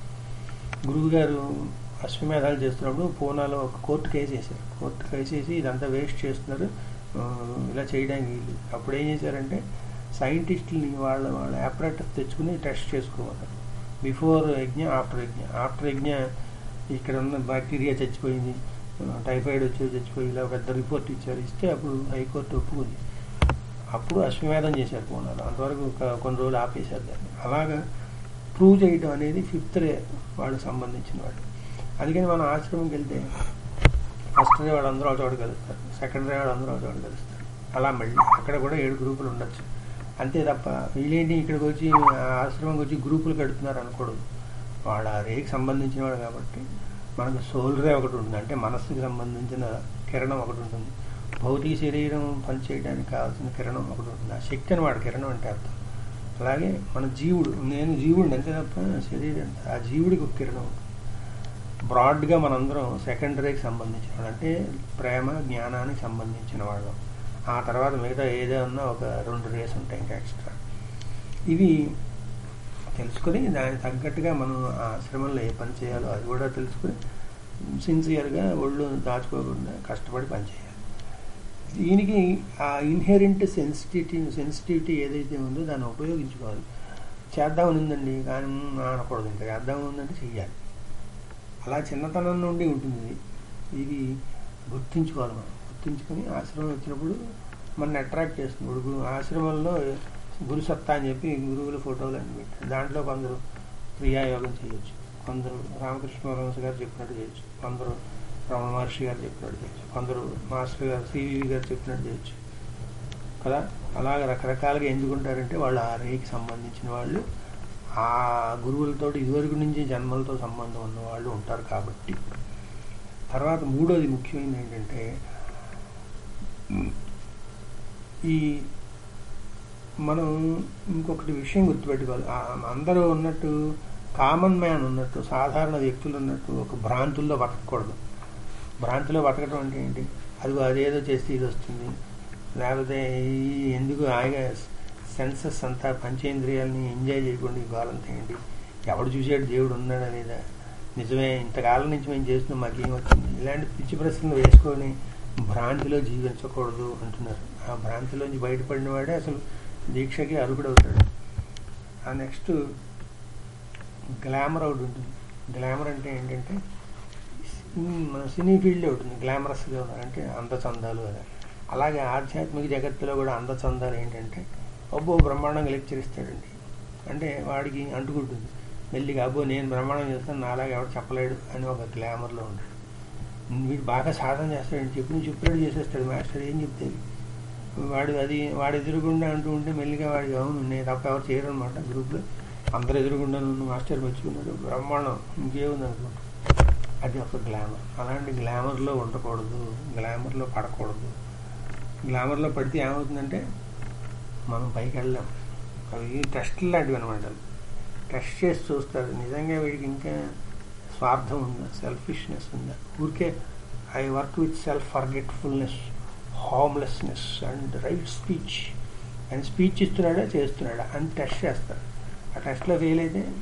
గురువు గారు అశ్వమేధాలు చేస్తున్నప్పుడు పూనాలో ఒక కోర్టు కేసు వేశారు. కోర్టు కేసు వేసి ఇదంతా వేస్ట్ చేస్తున్నారు, ఇలా చేయడానికి వీళ్ళు. అప్పుడు ఏం చేశారంటే సైంటిస్టులని వాళ్ళ అపరేటస్ తెచ్చుకుని టెస్ట్ చేసుకోమన్నారు. బిఫోర్ యజ్ఞ, ఆఫ్టర్ యజ్ఞ ఇక్కడ ఉన్న బ్యాక్టీరియా చచ్చిపోయింది, టైఫాయిడ్ వచ్చి చచ్చిపోయి ఇలా పెద్ద రిపోర్ట్ ఇచ్చారు. ఇస్తే అప్పుడు హైకోర్టు ఒప్పుకుంది. అప్పుడు అశ్వమేధం చేశారు పూనాలో. అంతవరకు కొన్ని రోజులు ఆపేశారు దాన్ని. అలాగా ప్రూవ్ చేయడం అనేది 5th రే వాళ్ళకి సంబంధించిన వాళ్ళు. అందుకని మనం ఆశ్రమంకి వెళ్తే ఫస్ట్ రే వాళ్ళు అందరూ ఒక చోట కలుస్తారు, సెకండ్ రే వాళ్ళు అందరూ ఒక చోట కలుస్తారు. అలా మళ్ళీ అక్కడ కూడా 7 గ్రూపులు ఉండొచ్చు, అంతే తప్ప వీళ్ళేంటి ఇక్కడికి వచ్చి ఆశ్రమంకి వచ్చి గ్రూపులు కడుతున్నారు అనకూడదు. వాళ్ళ రేకి సంబంధించిన వాడు కాబట్టి మనకు సోల్ రే ఒకటి ఉంటుంది, అంటే మనస్సుకి సంబంధించిన కిరణం ఒకటి ఉంటుంది. భౌతిక శరీరం పనిచేయడానికి కావాల్సిన కిరణం ఒకటి ఉంటుంది. ఆ శక్తి అని వాడు కిరణం అంటే అర్థం. అలాగే మన జీవుడు, నేను జీవుడిని అంతే తప్ప శరీరం, ఆ జీవుడికి ఒక కిరణం ఉంటుంది. బ్రాడ్గా మనందరం సెకండ్ రేకి సంబంధించిన వాడు, అంటే ప్రేమ జ్ఞానానికి సంబంధించిన వాళ్ళు. ఆ తర్వాత మిగతా ఏదైనా ఒక 2 రేస్ ఉంటాయి ఇంకా ఎక్స్ట్రా. ఇవి తెలుసుకొని దానికి తగ్గట్టుగా మనం ఆ ఆశ్రమంలో ఏ పని చేయాలో అది కూడా తెలుసుకొని సిన్సియర్గా ఒళ్ళు దాచుకోకుండా కష్టపడి పని చేయాలి. దీనికి ఆ ఇన్హెరెంట్ సెన్సిటివిటీ ఏదైతే ఉందో దాన్ని ఉపయోగించుకోవాలి. చేద్దామని ఉందండి కానీ అనకూడదు, ఇంకా చేద్దామని ఉందంటే చెయ్యాలి. అలా చిన్నతనం నుండి ఉంటుంది. ఇది గుర్తించుకోవాలి. మనం గుర్తించుకొని ఆశ్రమం వచ్చినప్పుడు మన అట్రాక్ట్ చేస్తుంది. ఇప్పుడు ఆశ్రమంలో గురుసత్తా అని చెప్పి గురువుల ఫోటోలు అన్ని పెట్టారు. దాంట్లో కొందరు క్రియాయోగం చేయొచ్చు, కొందరు రామకృష్ణ పరమహంస గారు చెప్పినట్టు చేయొచ్చు, కొందరు రమణ మహర్షి గారు చెప్పినట్టు చేయొచ్చు, కొందరు మాస్టర్ గారు సివివి గారు చెప్పినట్టు చేయొచ్చు కదా. అలాగే రకరకాలుగా ఎందుకుంటారంటే వాళ్ళు ఆ రేకి సంబంధించిన వాళ్ళు, ఆ గురువులతో ఇదివరకు నుంచి జన్మలతో సంబంధం ఉన్న వాళ్ళు ఉంటారు కాబట్టి. తర్వాత మూడోది ముఖ్యమైనది ఏంటంటే ఈ మనం ఇంకొకటి విషయం గుర్తుపెట్టుకోవాలి. అందరూ ఉన్నట్టు, కామన్ మ్యాన్ ఉన్నట్టు, సాధారణ వ్యక్తులు ఉన్నట్టు ఒక భ్రాంతుల్లో బతకూడదు. భ్రాంతిలో బతకడం అంటే ఏంటి, అదేదో చేస్తే ఇది వస్తుంది, లేకపోతే ఎందుకు హాయిగా సెన్సెస్ అంతా పంచేంద్రియాలని ఎంజాయ్ చేయకుండా ఈ గోలంతా ఏంటి, ఎవడు చూసాడు దేవుడు ఉన్నాడా లేదా, నిజమే ఇంతకాలం నుంచి మేము చేస్తున్నాం మాకేం వచ్చింది, ఇలాంటి పిచ్చి ప్రశ్నలు వేసుకొని భ్రాంతిలో జీవించకూడదు అంటున్నారు. ఆ భ్రాంతిలోంచి బయటపడిన వాడే అసలు దీక్షకి అర్హుడవుతాడు. ఆ నెక్స్ట్ గ్లామర్ ఒకటి ఉంటుంది. గ్లామర్ అంటే ఏంటంటే మన సినీ ఫీల్డ్లో ఉంటుంది గ్లామరస్గా అంటే అందచందాలు అని. అలాగే ఆధ్యాత్మిక జగత్తులో కూడా అందచందాలు ఏంటంటే అబ్బో బ్రహ్మాండంగా లెక్చర్ ఇస్తాడండి అంటే వాడికి అంటుకుంటుంది మెల్లిగా, అబ్బో నేను బ్రహ్మాండం చేస్తాను నాలాగా ఎవరు చెప్పలేడు అని ఒక గ్లామర్లో ఉంటాడు. వీడు బాగా సాధన చేస్తాడని చెప్పినట్టు చేసేస్తాడు మాస్టర్ ఏం చెప్తే వాడు ఎదురుగుండా అంటూ ఉంటే మెల్లిగా వాడికి అవును నేను తప్ప ఎవరు చేయరు అనమాట. గ్రూప్లో అందరు ఎదురుగుండా నన్ను మాస్టర్ మెచ్చుకున్నాడు బ్రహ్మాండం ఇంకేముంది అనుకుంటా. అది ఒక గ్లామర్. అలాంటి గ్లామర్లో ఉండకూడదు, గ్లామర్లో పడకూడదు. గ్లామర్లో పడితే ఏమవుతుందంటే మనం పైకి వెళ్ళాం. అవి టెస్ట్లు లాంటివి అనమాట. టెస్ట్ చేసి చూస్తారు నిజంగా వీడికి ఇంకా స్వార్థం ఉందా, సెల్ఫిష్నెస్ ఉందా, ఊరికే I work with self forgetfulness, harmlessness and right speech అని స్పీచ్ ఇస్తున్నాడా చేస్తున్నాడా అని టెస్ట్ చేస్తారు. ఆ టెస్ట్లో ఫెయిల్ అయితే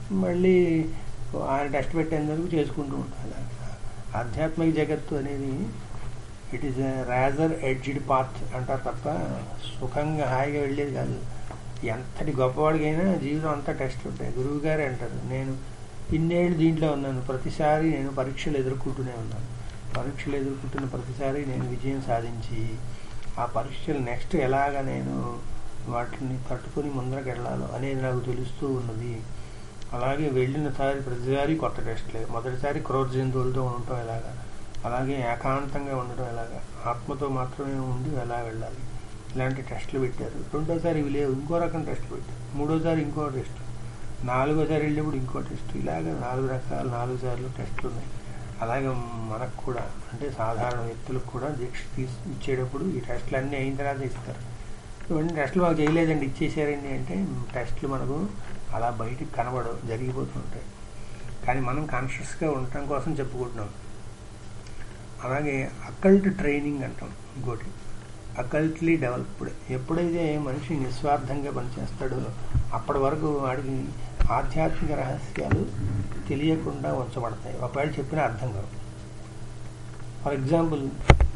మళ్ళీ ఆయన టెస్ట్ పెట్టేందుకు చేసుకుంటూ ఉంటారు. ఆధ్యాత్మిక జగత్తు అనేది it is razor edged path అంటారు తప్ప సుఖంగా హాయిగా వెళ్ళేది కాదు. ఎంతటి గొప్పవాడికైనా జీవితం అంతా టెస్ట్ ఉంటాయి. గురువు గారే అంటారు, నేను ఇన్నేళ్ళు దీంట్లో ఉన్నాను, ప్రతిసారి నేను పరీక్షలు ఎదుర్కొంటూనే ఉన్నాను. పరీక్షలు ఎదుర్కొంటున్న ప్రతిసారి నేను విజయం సాధించి ఆ పరీక్షలు నెక్స్ట్ ఎలాగ నేను వాటిని తట్టుకొని ముందరకు వెళ్ళాలో అనేది నాకు తెలుస్తూ ఉన్నది. అలాగే వెళ్ళిన ప్రతిసారి కొత్త టెస్ట్లే. మొదటిసారి క్రూర జంతువులతో ఉండటం ఎలాగా, అలాగే ఏకాంతంగా ఉండటం ఎలాగా, ఆత్మతో మాత్రమే ఉండి ఎలా వెళ్ళాలి, ఇలాంటి టెస్టులు పెట్టారు. రెండోసారి ఇవి లేవు, ఇంకో రకం టెస్టులు పెట్టారు. మూడోసారి ఇంకో టెస్ట్, నాలుగోసారి వెళ్ళేప్పుడు ఇంకో టెస్ట్, ఇలాగ 4 రకాలు 4 సార్లు టెస్టులు ఉన్నాయి. అలాగే మనకు కూడా, అంటే సాధారణ వ్యక్తులకు కూడా దీక్ష ఇచ్చేటప్పుడు ఈ టెస్టులు అన్నీ అయిన తర్వాత ఇస్తారు. ఇవన్నీ టెస్టులు మాకు చేయలేదండి ఇచ్చేసారండి అంటే టెస్టులు మనకు అలా బయటికి కనబడవు, జరిగిపోతుంటాయి. కానీ మనం కాన్షియస్గా ఉండటం కోసం చెప్పుకుంటున్నాం. అలాగే అకల్ట్ ట్రైనింగ్ అంటాం ఇంకోటి, అకల్ట్లీ డెవలప్డ్. ఎప్పుడైతే మనిషి నిస్వార్థంగా పనిచేస్తాడో అప్పటి వరకు వాడికి ఆధ్యాత్మిక రహస్యాలు తెలియకుండా ఉంచబడతాయి. ఒకవేళ చెప్పినా అర్థం కావు. ఫర్ ఎగ్జాంపుల్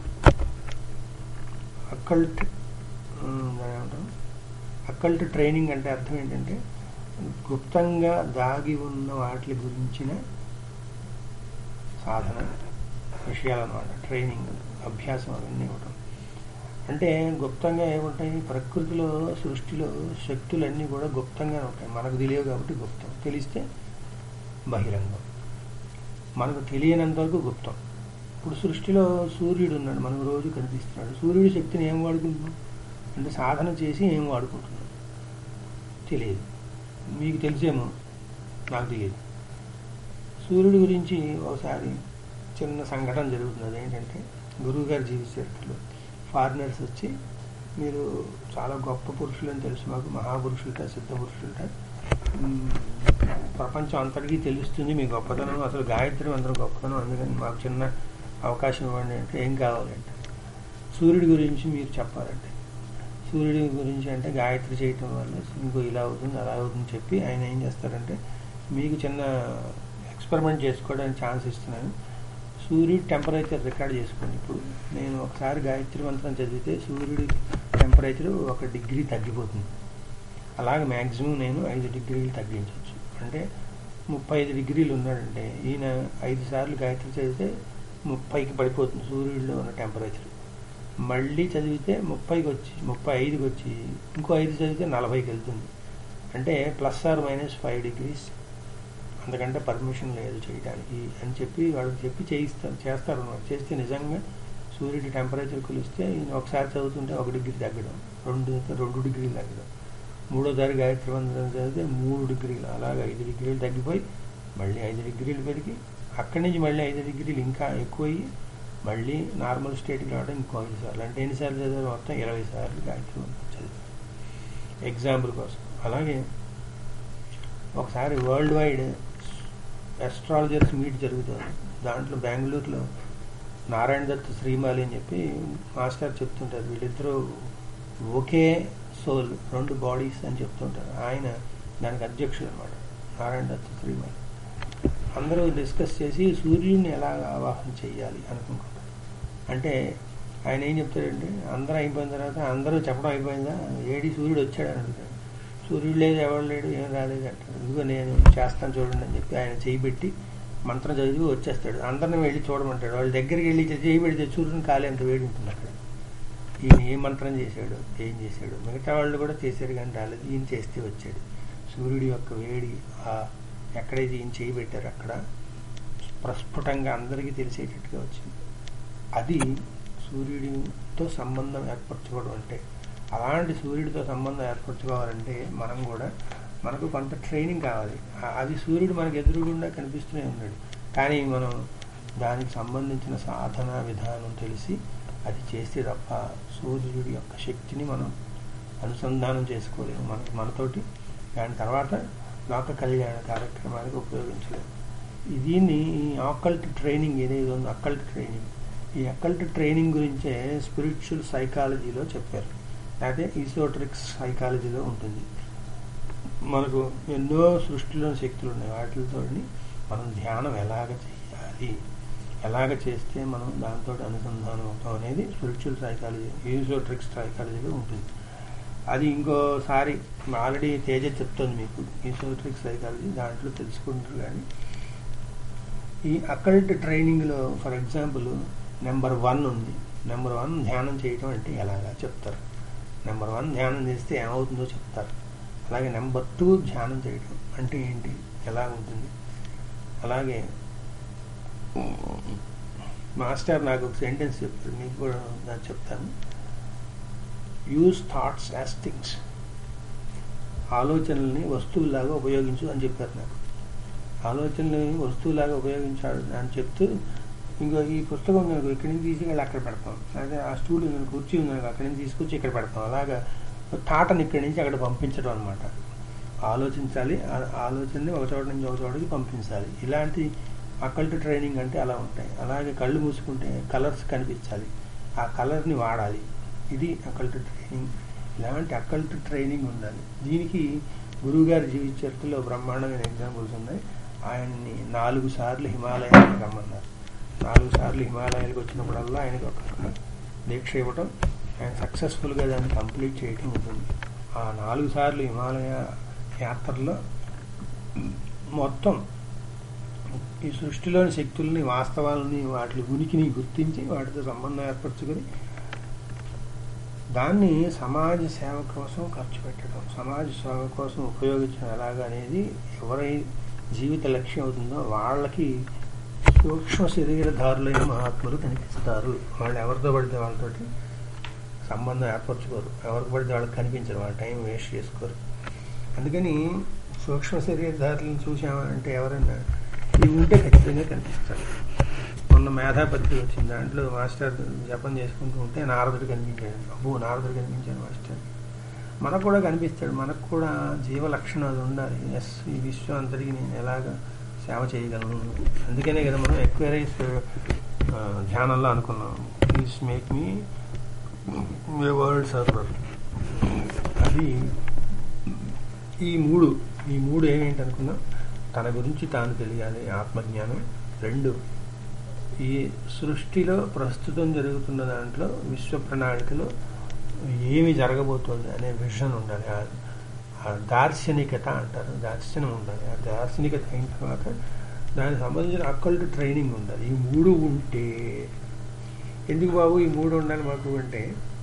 అకల్ట్ ట్రైనింగ్ అంటే అర్థం ఏంటంటే గుప్తంగా దాగి ఉన్న వాటి గురించిన సాధన విషయాలు అన్నమాట. ట్రైనింగ్, అభ్యాసం అవన్నీ ఇవ్వటం అంటే గుప్తంగా ఏముంటాయి, ప్రకృతిలో సృష్టిలో శక్తులన్నీ కూడా గుప్తంగానే ఉంటాయి. మనకు తెలియవు కాబట్టి గుప్తం, తెలిస్తే బహిరంగం. మనకు తెలియనంత వరకు గుప్తం. ఇప్పుడు సృష్టిలో సూర్యుడు ఉన్నాడు, మనకు రోజు కనిపిస్తున్నాడు. సూర్యుడి శక్తిని ఏం వాడుకుంటున్నాం అంటే సాధన చేసి ఏం వాడుకుంటున్నాం తెలియదు. మీకు తెలిసేమో, నాకు తెలియదు. సూర్యుడి గురించి ఒకసారి చిన్న సంఘటన జరుగుతున్నది. ఏంటంటే గురువుగారి జీవిత చరిత్రలో ఫారినర్స్ వచ్చి, మీరు చాలా గొప్ప పురుషులని తెలుసు మాకు, మహాపురుషులట, సిద్ధ పురుషులట, ప్రపంచం అంతటికీ తెలుస్తుంది మీ గొప్పతనం, అసలు గాయత్రి మంత్రం గొప్పతనం, అందుకని మాకు చిన్న అవకాశం ఇవ్వండి అంటే ఏం కావాలంటే సూర్యుడి గురించి మీరు చెప్పాలంటే. సూర్యుడి గురించి అంటే గాయత్రి చేయటం వల్ల ఇంకో ఇలా అవుతుంది అలా అవుతుంది చెప్పి ఆయన ఏం చేస్తారంటే, మీకు చిన్న ఎక్స్పెరిమెంట్ చేసుకోవడానికి ఛాన్స్ ఇస్తున్నాను, సూర్యుడి టెంపరేచర్ రికార్డ్ చేసుకోండి. ఇప్పుడు నేను ఒకసారి గాయత్రి మంత్రం చదివితే సూర్యుడి టెంపరేచర్ 1 డిగ్రీ తగ్గిపోతుంది. అలాగే మ్యాక్సిమం నేను 5 డిగ్రీలు తగ్గించవచ్చు. అంటే 35 డిగ్రీలు ఉన్నాడంటే ఈయన 5 సార్లు గాయత్రి చదివితే 30కి పడిపోతుంది సూర్యుడిలో ఉన్న టెంపరేచర్. మళ్ళీ చదివితే 30కి వచ్చి 35కి వచ్చి ఇంకో 5 చదివితే 40కి వెళ్తుంది. అంటే +or-5 డిగ్రీస్, అందుకంటే పర్మిషన్ లేదు చేయడానికి అని చెప్పి వాళ్ళకి చెప్పి చేస్తారు అన్నమాట. చేస్తే నిజంగా సూర్యుడి టెంపరేచర్ కొలిస్తే ఈయన ఒకసారి చదువుతుంటే 1 డిగ్రీ తగ్గడం, 2 డిగ్రీలు తగ్గడం, మూడోసారి గాయత్రి మంత్రం చదివితే 3 డిగ్రీలు, అలాగే 5 డిగ్రీలు తగ్గిపోయి మళ్ళీ 5 డిగ్రీలు పెరిగి అక్కడి నుంచి మళ్ళీ 5 డిగ్రీలు ఇంకా ఎక్కువయ్యి మళ్ళీ నార్మల్ స్టేట్కి రావడం ఇంకో 5 సార్లు. అంటే ఎన్నిసార్లు చదివారు? మొత్తం 20 సార్లు గాయత్రి మంత్రం చదివారు ఎగ్జాంపుల్ కోసం. అలాగే ఒకసారి వరల్డ్ వైడ్ ఆస్ట్రాలజర్స్ మీట్ జరుగుతుంది. దాంట్లో బెంగళూరులో నారాయణ దత్ శ్రీమాలి అని చెప్పి మాస్టర్ చెప్తుంటారు. వీళ్ళిద్దరూ ఒకే సోల్, 2 బాడీస్ అని చెప్తుంటారు. ఆయన దానికి అధ్యక్షులు అనమాట, నారాయణ దత్ శ్రీమాలి. అందరూ డిస్కస్ చేసి సూర్యుడిని ఎలా ఆవాహన చేయాలి అనుకుంటారు. అంటే ఆయన ఏం చెప్తారంటే, అందరూ అయిపోయిన తర్వాత అందరూ చెప్పడం అయిపోయిందా, ఏడి సూర్యుడు వచ్చాడు అని అడుగుతాడు. సూర్యుడు లేదు, ఎవరు లేడు, ఏం రాలేదు అంటాడు. ఇదిగో నేను చేస్తాను చూడండి అని చెప్పి ఆయన చేయి పెట్టి మంత్రం చదివి వచ్చేస్తాడు. అందరిని వెళ్ళి చూడమంటాడు. వాళ్ళ దగ్గరికి వెళ్ళి చేయి పెడితే సూర్యుని కాలే అంత వేడి ఉంటుంది అక్కడ. ఈయన ఏ మంత్రం చేశాడు, ఏం చేశాడు, మిగతా వాళ్ళు కూడా చేశారు కానీ రాలేదు, ఈయన చేస్తే వచ్చాడు. సూర్యుడి యొక్క వేడి ఎక్కడైతే ఈయన చేయి పెట్టారు అక్కడ ప్రస్ఫుటంగా అందరికీ తెలిసేటట్టుగా వచ్చింది. అది సూర్యుడితో సంబంధం ఏర్పరచుకోవడం అంటే. అలాంటి సూర్యుడితో సంబంధం ఏర్పరచుకోవాలంటే మనం కూడా, మనకు కొంత ట్రైనింగ్ కావాలి. అది సూర్యుడు మనకు ఎదురుగుండా కనిపిస్తూనే ఉన్నాడు, కానీ మనం దానికి సంబంధించిన సాధన విధానం తెలిసి అది చేస్తే తప్ప సూర్యుడి యొక్క శక్తిని మనం అనుసంధానం చేసుకోలేము మనతోటి. దాని తర్వాత లోక కళ్యాణ కార్యక్రమానికి ఉపయోగించలేము. దీన్ని అకల్ట్ ట్రైనింగ్ ఏదైతే ఉందో, అకల్ట్ ట్రైనింగ్, ఈ అకల్ట్ ట్రైనింగ్ గురించే స్పిరిచువల్ సైకాలజీలో చెప్పారు, లేకపోతే ఈసోటరిక్ సైకాలజీలో ఉంటుంది. మనకు ఎన్నో సృష్టిలోని శక్తులు ఉన్నాయి. వాటితో మనం ధ్యానం ఎలాగ చేయాలి, ఎలాగ చేస్తే మనం దాంతో అనుసంధానం అవుతాం అనేది స్పిరిచువల్ సైకాలజీ, ఈజోట్రిక్ సైకాలజీలో ఉంటుంది. అది ఇంకోసారి ఆల్రెడీ తేజ చెప్తుంది మీకు ఈజోట్రిక్ సైకాలజీ, దాంట్లో తెలుసుకుంటారు. కానీ ఈ అకల్ట్ ట్రైనింగ్లో ఫర్ ఎగ్జాంపుల్ నెంబర్ 1 ఉంది. నెంబర్ 1 ధ్యానం చేయటం అంటే ఎలాగా చెప్తారు. నెంబర్ 1 ధ్యానం చేస్తే ఏమవుతుందో చెప్తారు. అలాగే నెంబర్ 2 ధ్యానం చేయటం అంటే ఏంటి, ఎలా ఉంటుంది. అలాగే మాస్టర్ నాకు ఒక సెంటెన్స్ చెప్పారు, మీకు కూడా నాకు చెప్తాను. యూజ్ థాట్స్ యాజ్ థింగ్స్, ఆలోచనల్ని వస్తువులాగా ఉపయోగించు అని చెప్పారు నాకు. ఆలోచనల్ని వస్తువులాగా ఉపయోగించాడు అని చెప్తూ, ఇంకో ఈ పుస్తకం కనుక ఇక్కడి నుంచి తీసుకెళ్ళి అక్కడ పెడతాం, అదే ఆ స్టూల్ కనుక కుర్చీ ఉంది కనుక అక్కడి నుంచి తీసుకొచ్చి ఇక్కడ పెడతాం. అలాగా థాట్ని ఇక్కడి నుంచి అక్కడ పంపించడం అనమాట. ఆలోచించాలి, ఆలోచనని ఒక చోట నుంచి ఒక చోటకి పంపించాలి. ఇలాంటి అకల్ట్ ట్రైనింగ్ అంటే అలా ఉంటాయి. అలాగే కళ్ళు మూసుకుంటే కలర్స్ కనిపించాలి, ఆ కలర్ని వాడాలి. ఇది అకల్ట్ ట్రైనింగ్. ఇలాంటి అకల్ట్ ట్రైనింగ్ ఉండాలి. దీనికి గురువుగారి జీవిత చరిత్రలో బ్రహ్మాండమైన ఎగ్జాంపుల్స్ ఉన్నాయి. ఆయన్ని 4 సార్లు హిమాలయాలకు రమ్మన్నారు. 4 సార్లు హిమాలయాలకు వచ్చినప్పుడల్లా ఆయనకు ఒక దీక్ష ఇవ్వటం, ఆయన సక్సెస్ఫుల్గా దాన్ని కంప్లీట్ చేయటం ఉంటుంది. ఆ 4 సార్లు హిమాలయ యాత్రలో మొత్తం ఈ సృష్టిలోని శక్తుల్ని, వాస్తవాలని, వాటి ఉనికిని గుర్తించి వాటితో సంబంధం ఏర్పరచుకొని దాన్ని సమాజ సేవ కోసం ఖర్చు పెట్టడం, సమాజ సేవ కోసం ఉపయోగించడం ఎలాగా అనేది ఎవరై జీవిత లక్ష్యం అవుతుందో వాళ్ళకి సూక్ష్మ శరీరధారులైన మహాత్ములు కనిపిస్తారు. వాళ్ళు ఎవరితో పడితే వాళ్ళతోటి సంబంధం ఏర్పరచుకోరు, ఎవరికి పడితే వాళ్ళకి కనిపించరు, వాళ్ళ టైం వేస్ట్ చేసుకోరు. అందుకని సూక్ష్మ శరీరధారులను చూసామంటే ఎవరైనా ఇవి ఉంటే ఖచ్చితంగా కనిపిస్తారు. మొన్న మేధాపత్రి వచ్చింది, దాంట్లో మాస్టర్ జపం చేసుకుంటూ ఉంటే నారదుడు కనిపించాడు. అబ్బో, నారదుడు కనిపించాడు మాస్టర్. మనకు కూడా కనిపిస్తాడు. మనకు కూడా జీవ లక్షణాలు ఉండాలి. ఎస్, ఈ విశ్వం అంతటికి నేను ఎలాగా సేవ చేయగలను. అందుకనే కదా మనం ఎక్వైరైజ్ ధ్యానంలో అనుకున్నాం, please make me a world server. అది ఈ మూడు ఏమేంటి అనుకున్నాం, తన గురించి తాను తెలియాలి, ఆత్మజ్ఞానం. 2, ఈ సృష్టిలో ప్రస్తుతం జరుగుతున్న దాంట్లో విశ్వ ప్రణాళికలో ఏమి జరగబోతోంది అనే విజన్ ఉండాలి. ఆ దార్శనికత అంటారు, దార్శనం ఉండాలి. ఆ దార్శనికత అయిన తర్వాత దానికి సంబంధించిన అకల్ట్ ట్రైనింగ్ ఉండాలి. ఈ 3 ఉంటే, ఎందుకు బాబు ఈ 3 ఉండాలి మాకు అంటే,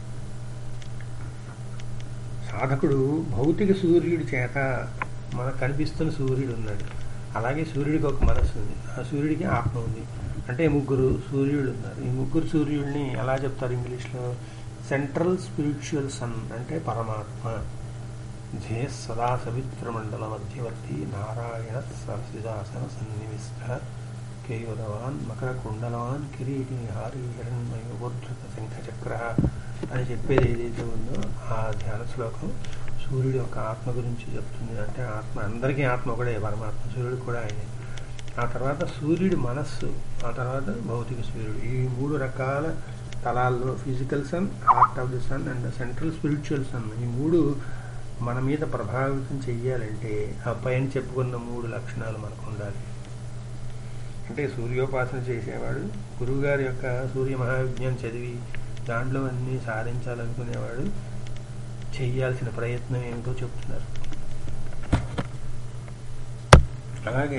సాధకుడు భౌతిక సూర్యుడి చేత మనకు కనిపిస్తున్న సూర్యుడు ఉన్నాడు. అలాగే సూర్యుడికి ఒక మనస్సు ఉంది, ఆ సూర్యుడికి ఆత్మ ఉంది. అంటే 3 సూర్యుడు ఉన్నారు. ఈ 3 సూర్యుడిని ఎలా చెప్తారు ఇంగ్లీష్లో, సెంట్రల్ స్పిరిచువల్ సన్ అంటే పరమాత్మ. ధ్యేయ సదా సవిత్ర మండల మధ్యవర్తి నారాయణ సరసిజాసన సన్నివిష్ట కేయూరవాన్ మకర కుండలవాన్ కిరీటి హారి హిరణ్మయ ఊర్ధృత శంఖచక్ర అని చెప్పేది ఏదైతే ఉందో ఆ ధ్యాన శ్లోకం సూర్యుడి యొక్క ఆత్మ గురించి చెప్తుంది. అంటే ఆత్మ, అందరికీ ఆత్మ ఒకడే, పరమాత్మ, సూర్యుడు కూడా ఆయనే. ఆ తర్వాత సూర్యుడి మనస్సు, ఆ తర్వాత భౌతిక సూర్యుడు. ఈ 3 రకాల తలాల్లో physical sun, heart of the sun and central spiritual sun, ఈ 3 మన మీద ప్రభావితం చెయ్యాలంటే ఆ పైన చెప్పుకున్న 3 లక్షణాలు మనకు ఉండాలి. అంటే సూర్యోపాసన చేసేవాడు, గురువుగారి యొక్క సూర్య మహావిజ్ఞానం చదివి దాంట్లో అన్నీ సాధించాలనుకునేవాడు చెయ్యాల్సిన ప్రయత్నం ఏమిటో చెప్తున్నారు. అలాగే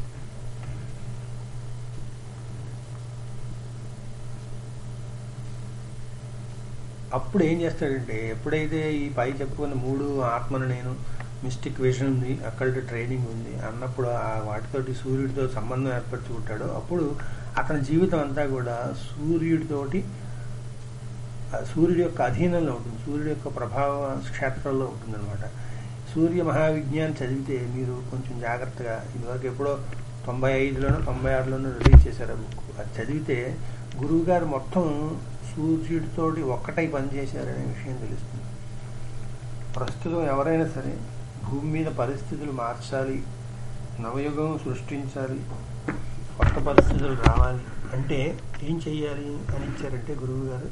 అప్పుడు ఏం చేస్తాడంటే, ఎప్పుడైతే ఈ పై చెప్పుకున్న 3 ఆత్మను నేను, మిస్టిక్ విజన్ ఉంది, అకల్ట్ ట్రైనింగ్ ఉంది అన్నప్పుడు ఆ వాటితోటి సూర్యుడితో సంబంధం ఏర్పరచుకుంటాడో అప్పుడు అతని జీవితం అంతా కూడా సూర్యుడితోటి, సూర్యుడి యొక్క అధీనంలో ఉంటుంది, సూర్యుడి యొక్క ప్రభావ క్షేత్రంలో ఉంటుందన్నమాట. సూర్య మహావిజ్ఞానం చదివితే మీరు కొంచెం జాగ్రత్తగా, ఇదివరకు ఎప్పుడో 95లోనో 96లోనో రిలీజ్ చేశారు ఆ బుక్. అది చదివితే గురువుగారు మొత్తం సూర్యుడితోటి ఒక్కటై పనిచేశారనే విషయం తెలుస్తుంది. ప్రస్తుతం ఎవరైనా సరే భూమి మీద పరిస్థితులు మార్చాలి, నవయుగం సృష్టించాలి, కొత్త పరిస్థితులు రావాలి అంటే ఏం చెయ్యాలి అని ఇచ్చారంటే గురువు గారు,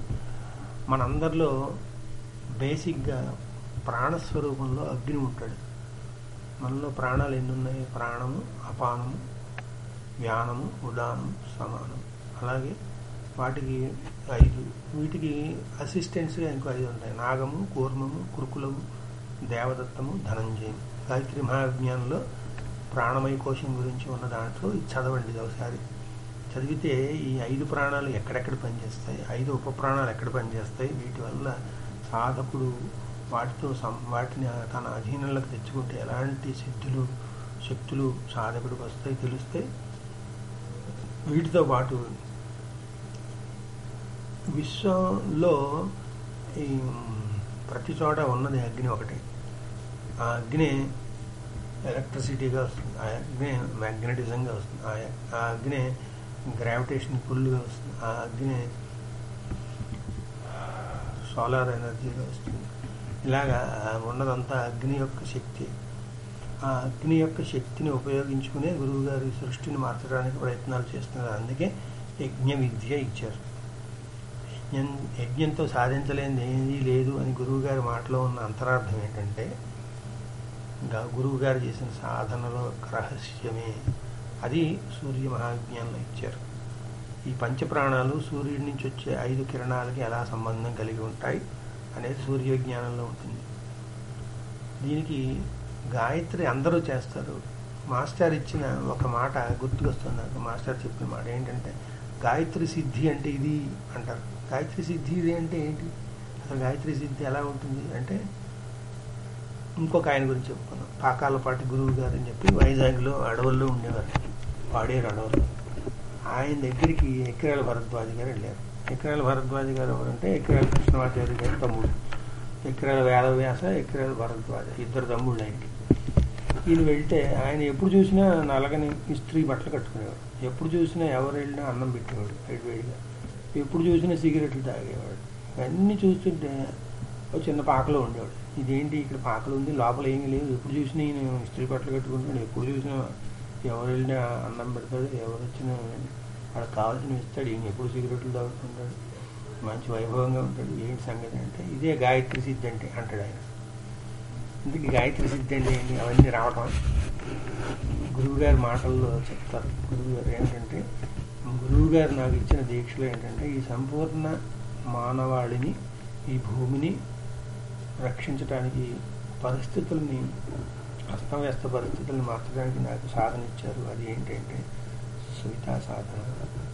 మనందరిలో బేసిక్గా ప్రాణస్వరూపంలో అగ్ని ఉంటాడు. మనలో ప్రాణాలు ఎన్ని ఉన్నాయి? ప్రాణము, అపానము, వ్యానము, ఉదానము, సమానం. అలాగే వాటికి 5, వీటికి అసిస్టెంట్స్గా ఇంకో 5 ఉంటాయి. నాగము, కూర్మము, కురుకులము, దేవదత్తము, ధనంజయం. గాయత్రి మహావిజ్ఞానంలో ప్రాణమయ కోశం గురించి ఉన్న దాంట్లో ఇది చదవండి. ఒకసారి చదివితే ఈ 5 ప్రాణాలు ఎక్కడెక్కడ పనిచేస్తాయి, 5 ఉప ప్రాణాలు ఎక్కడ పనిచేస్తాయి, వీటి వల్ల సాధకుడు వాటిని తన అధీనంలోకి తెచ్చుకుంటే ఎలాంటి సిద్ధులు, శక్తులు సాధకుడికి వస్తాయి తెలుస్తాయి. వీటితో పాటు విశ్వంలో ఈ ప్రతి చోట ఉన్నది అగ్ని ఒకటే. ఆ అగ్ని ఎలక్ట్రిసిటీగా వస్తుంది, ఆ అగ్ని మ్యాగ్నెటిజంగా వస్తుంది, ఆ అగ్ని గ్రావిటేషన్ పుల్గా వస్తుంది, ఆ అగ్ని సోలార్ ఎనర్జీగా వస్తుంది. ఇలాగా ఉన్నదంతా అగ్ని యొక్క శక్తి. ఆ అగ్ని యొక్క శక్తిని ఉపయోగించుకునే గురువుగారు ఈ సృష్టిని మార్చడానికి ప్రయత్నాలు చేస్తున్నారు. అందుకే యజ్ఞ విద్య ఇచ్చారు. యజ్ఞంతో సాధించలేనిది ఏదీ లేదు అని గురువుగారి మాటలో ఉన్న అంతరార్థం ఏంటంటే, గురువుగారు చేసిన సాధనలో రహస్యమే అది సూర్య మహావిజ్ఞానంలో ఇచ్చారు. ఈ పంచప్రాణాలు సూర్యుడి నుంచి వచ్చే 5 కిరణాలకి ఎలా సంబంధం కలిగి ఉంటాయి అనేది సూర్య విజ్ఞానంలో ఉంటుంది. దీనికి గాయత్రి అందరూ చేస్తారు. మాస్టర్ ఇచ్చిన ఒక మాట గుర్తుకొస్తుంది నాకు. మాస్టర్ చెప్పిన మాట ఏంటంటే, గాయత్రి సిద్ధి అంటే ఇది అంటారు. గాయత్రి సిద్ధి ఇది అంటే ఏంటి? అసలు గాయత్రి సిద్ధి ఎలా ఉంటుంది అంటే, ఇంకొక ఆయన గురించి చెప్పుకున్నాం. పాకాలపాటి గురువు గారు అని చెప్పి వైజాగ్లో అడవుల్లో ఉండేవారు, పాడేరు అడవుల్లో. ఆయన దగ్గరికి ఎక్కిరాల భరద్వాజి గారు వెళ్ళారు. ఎక్కిరాల భరద్వాజి గారు ఎవరంటే, ఎక్కిరాల కృష్ణమాచార్య గారి తమ్ముడు. ఎక్కిరాల వేదవ్యాస, ఎక్కిరాల భరద్వాజ, 2 తమ్ముళ్ళు ఆయనకి. ఈయన వెళ్తే ఆయన ఎప్పుడు చూసినా నలగని ఇస్త్రీ బట్టలు కట్టుకునేవాడు. ఎప్పుడు చూసినా ఎవరు వెళ్ళినా అన్నం పెట్టేవాడు వేడివేడిగా. ఎప్పుడు చూసినా సిగరెట్లు తాగేవాడు. ఇవన్నీ చూస్తుంటే ఒక చిన్న పాకలో ఉండేవాడు. ఇదేంటి ఇక్కడ పాకలు ఉంది, లోపల ఏమీ లేవు, ఎప్పుడు చూసినా ఈయన ఇస్త్రీ బట్టలు కట్టుకుంటాడు, ఎప్పుడు చూసినా ఎవరు వెళ్ళినా అన్నం పెడతాడు, ఎవరు వచ్చినా వాళ్ళకి కావాల్సినవి ఇస్తాడు, ఈయన ఎప్పుడు సిగరెట్లు తాగుతుంటాడు, మంచి వైభవంగా ఉంటాడు. ఏంటి సంగతి అంటే, ఇదే గాయత్రి సిద్ధి అంటే అంటాడు ఆయన. అందుకే గాయత్రి సిద్ధి అంటే ఏంటి? అవన్నీ రావటం గురువుగారి మాటల్లో చెప్తారు. గురువుగారు ఏంటంటే, గురువుగారు నాకు ఇచ్చిన దీక్షలో ఏంటంటే, ఈ సంపూర్ణ మానవాళిని, ఈ భూమిని రక్షించడానికి పరిస్థితుల్ని, అస్తవ్యస్త పరిస్థితులను మార్చడానికి నాకు సాధన ఇచ్చారు. అది ఏంటంటే సవితా సాధన.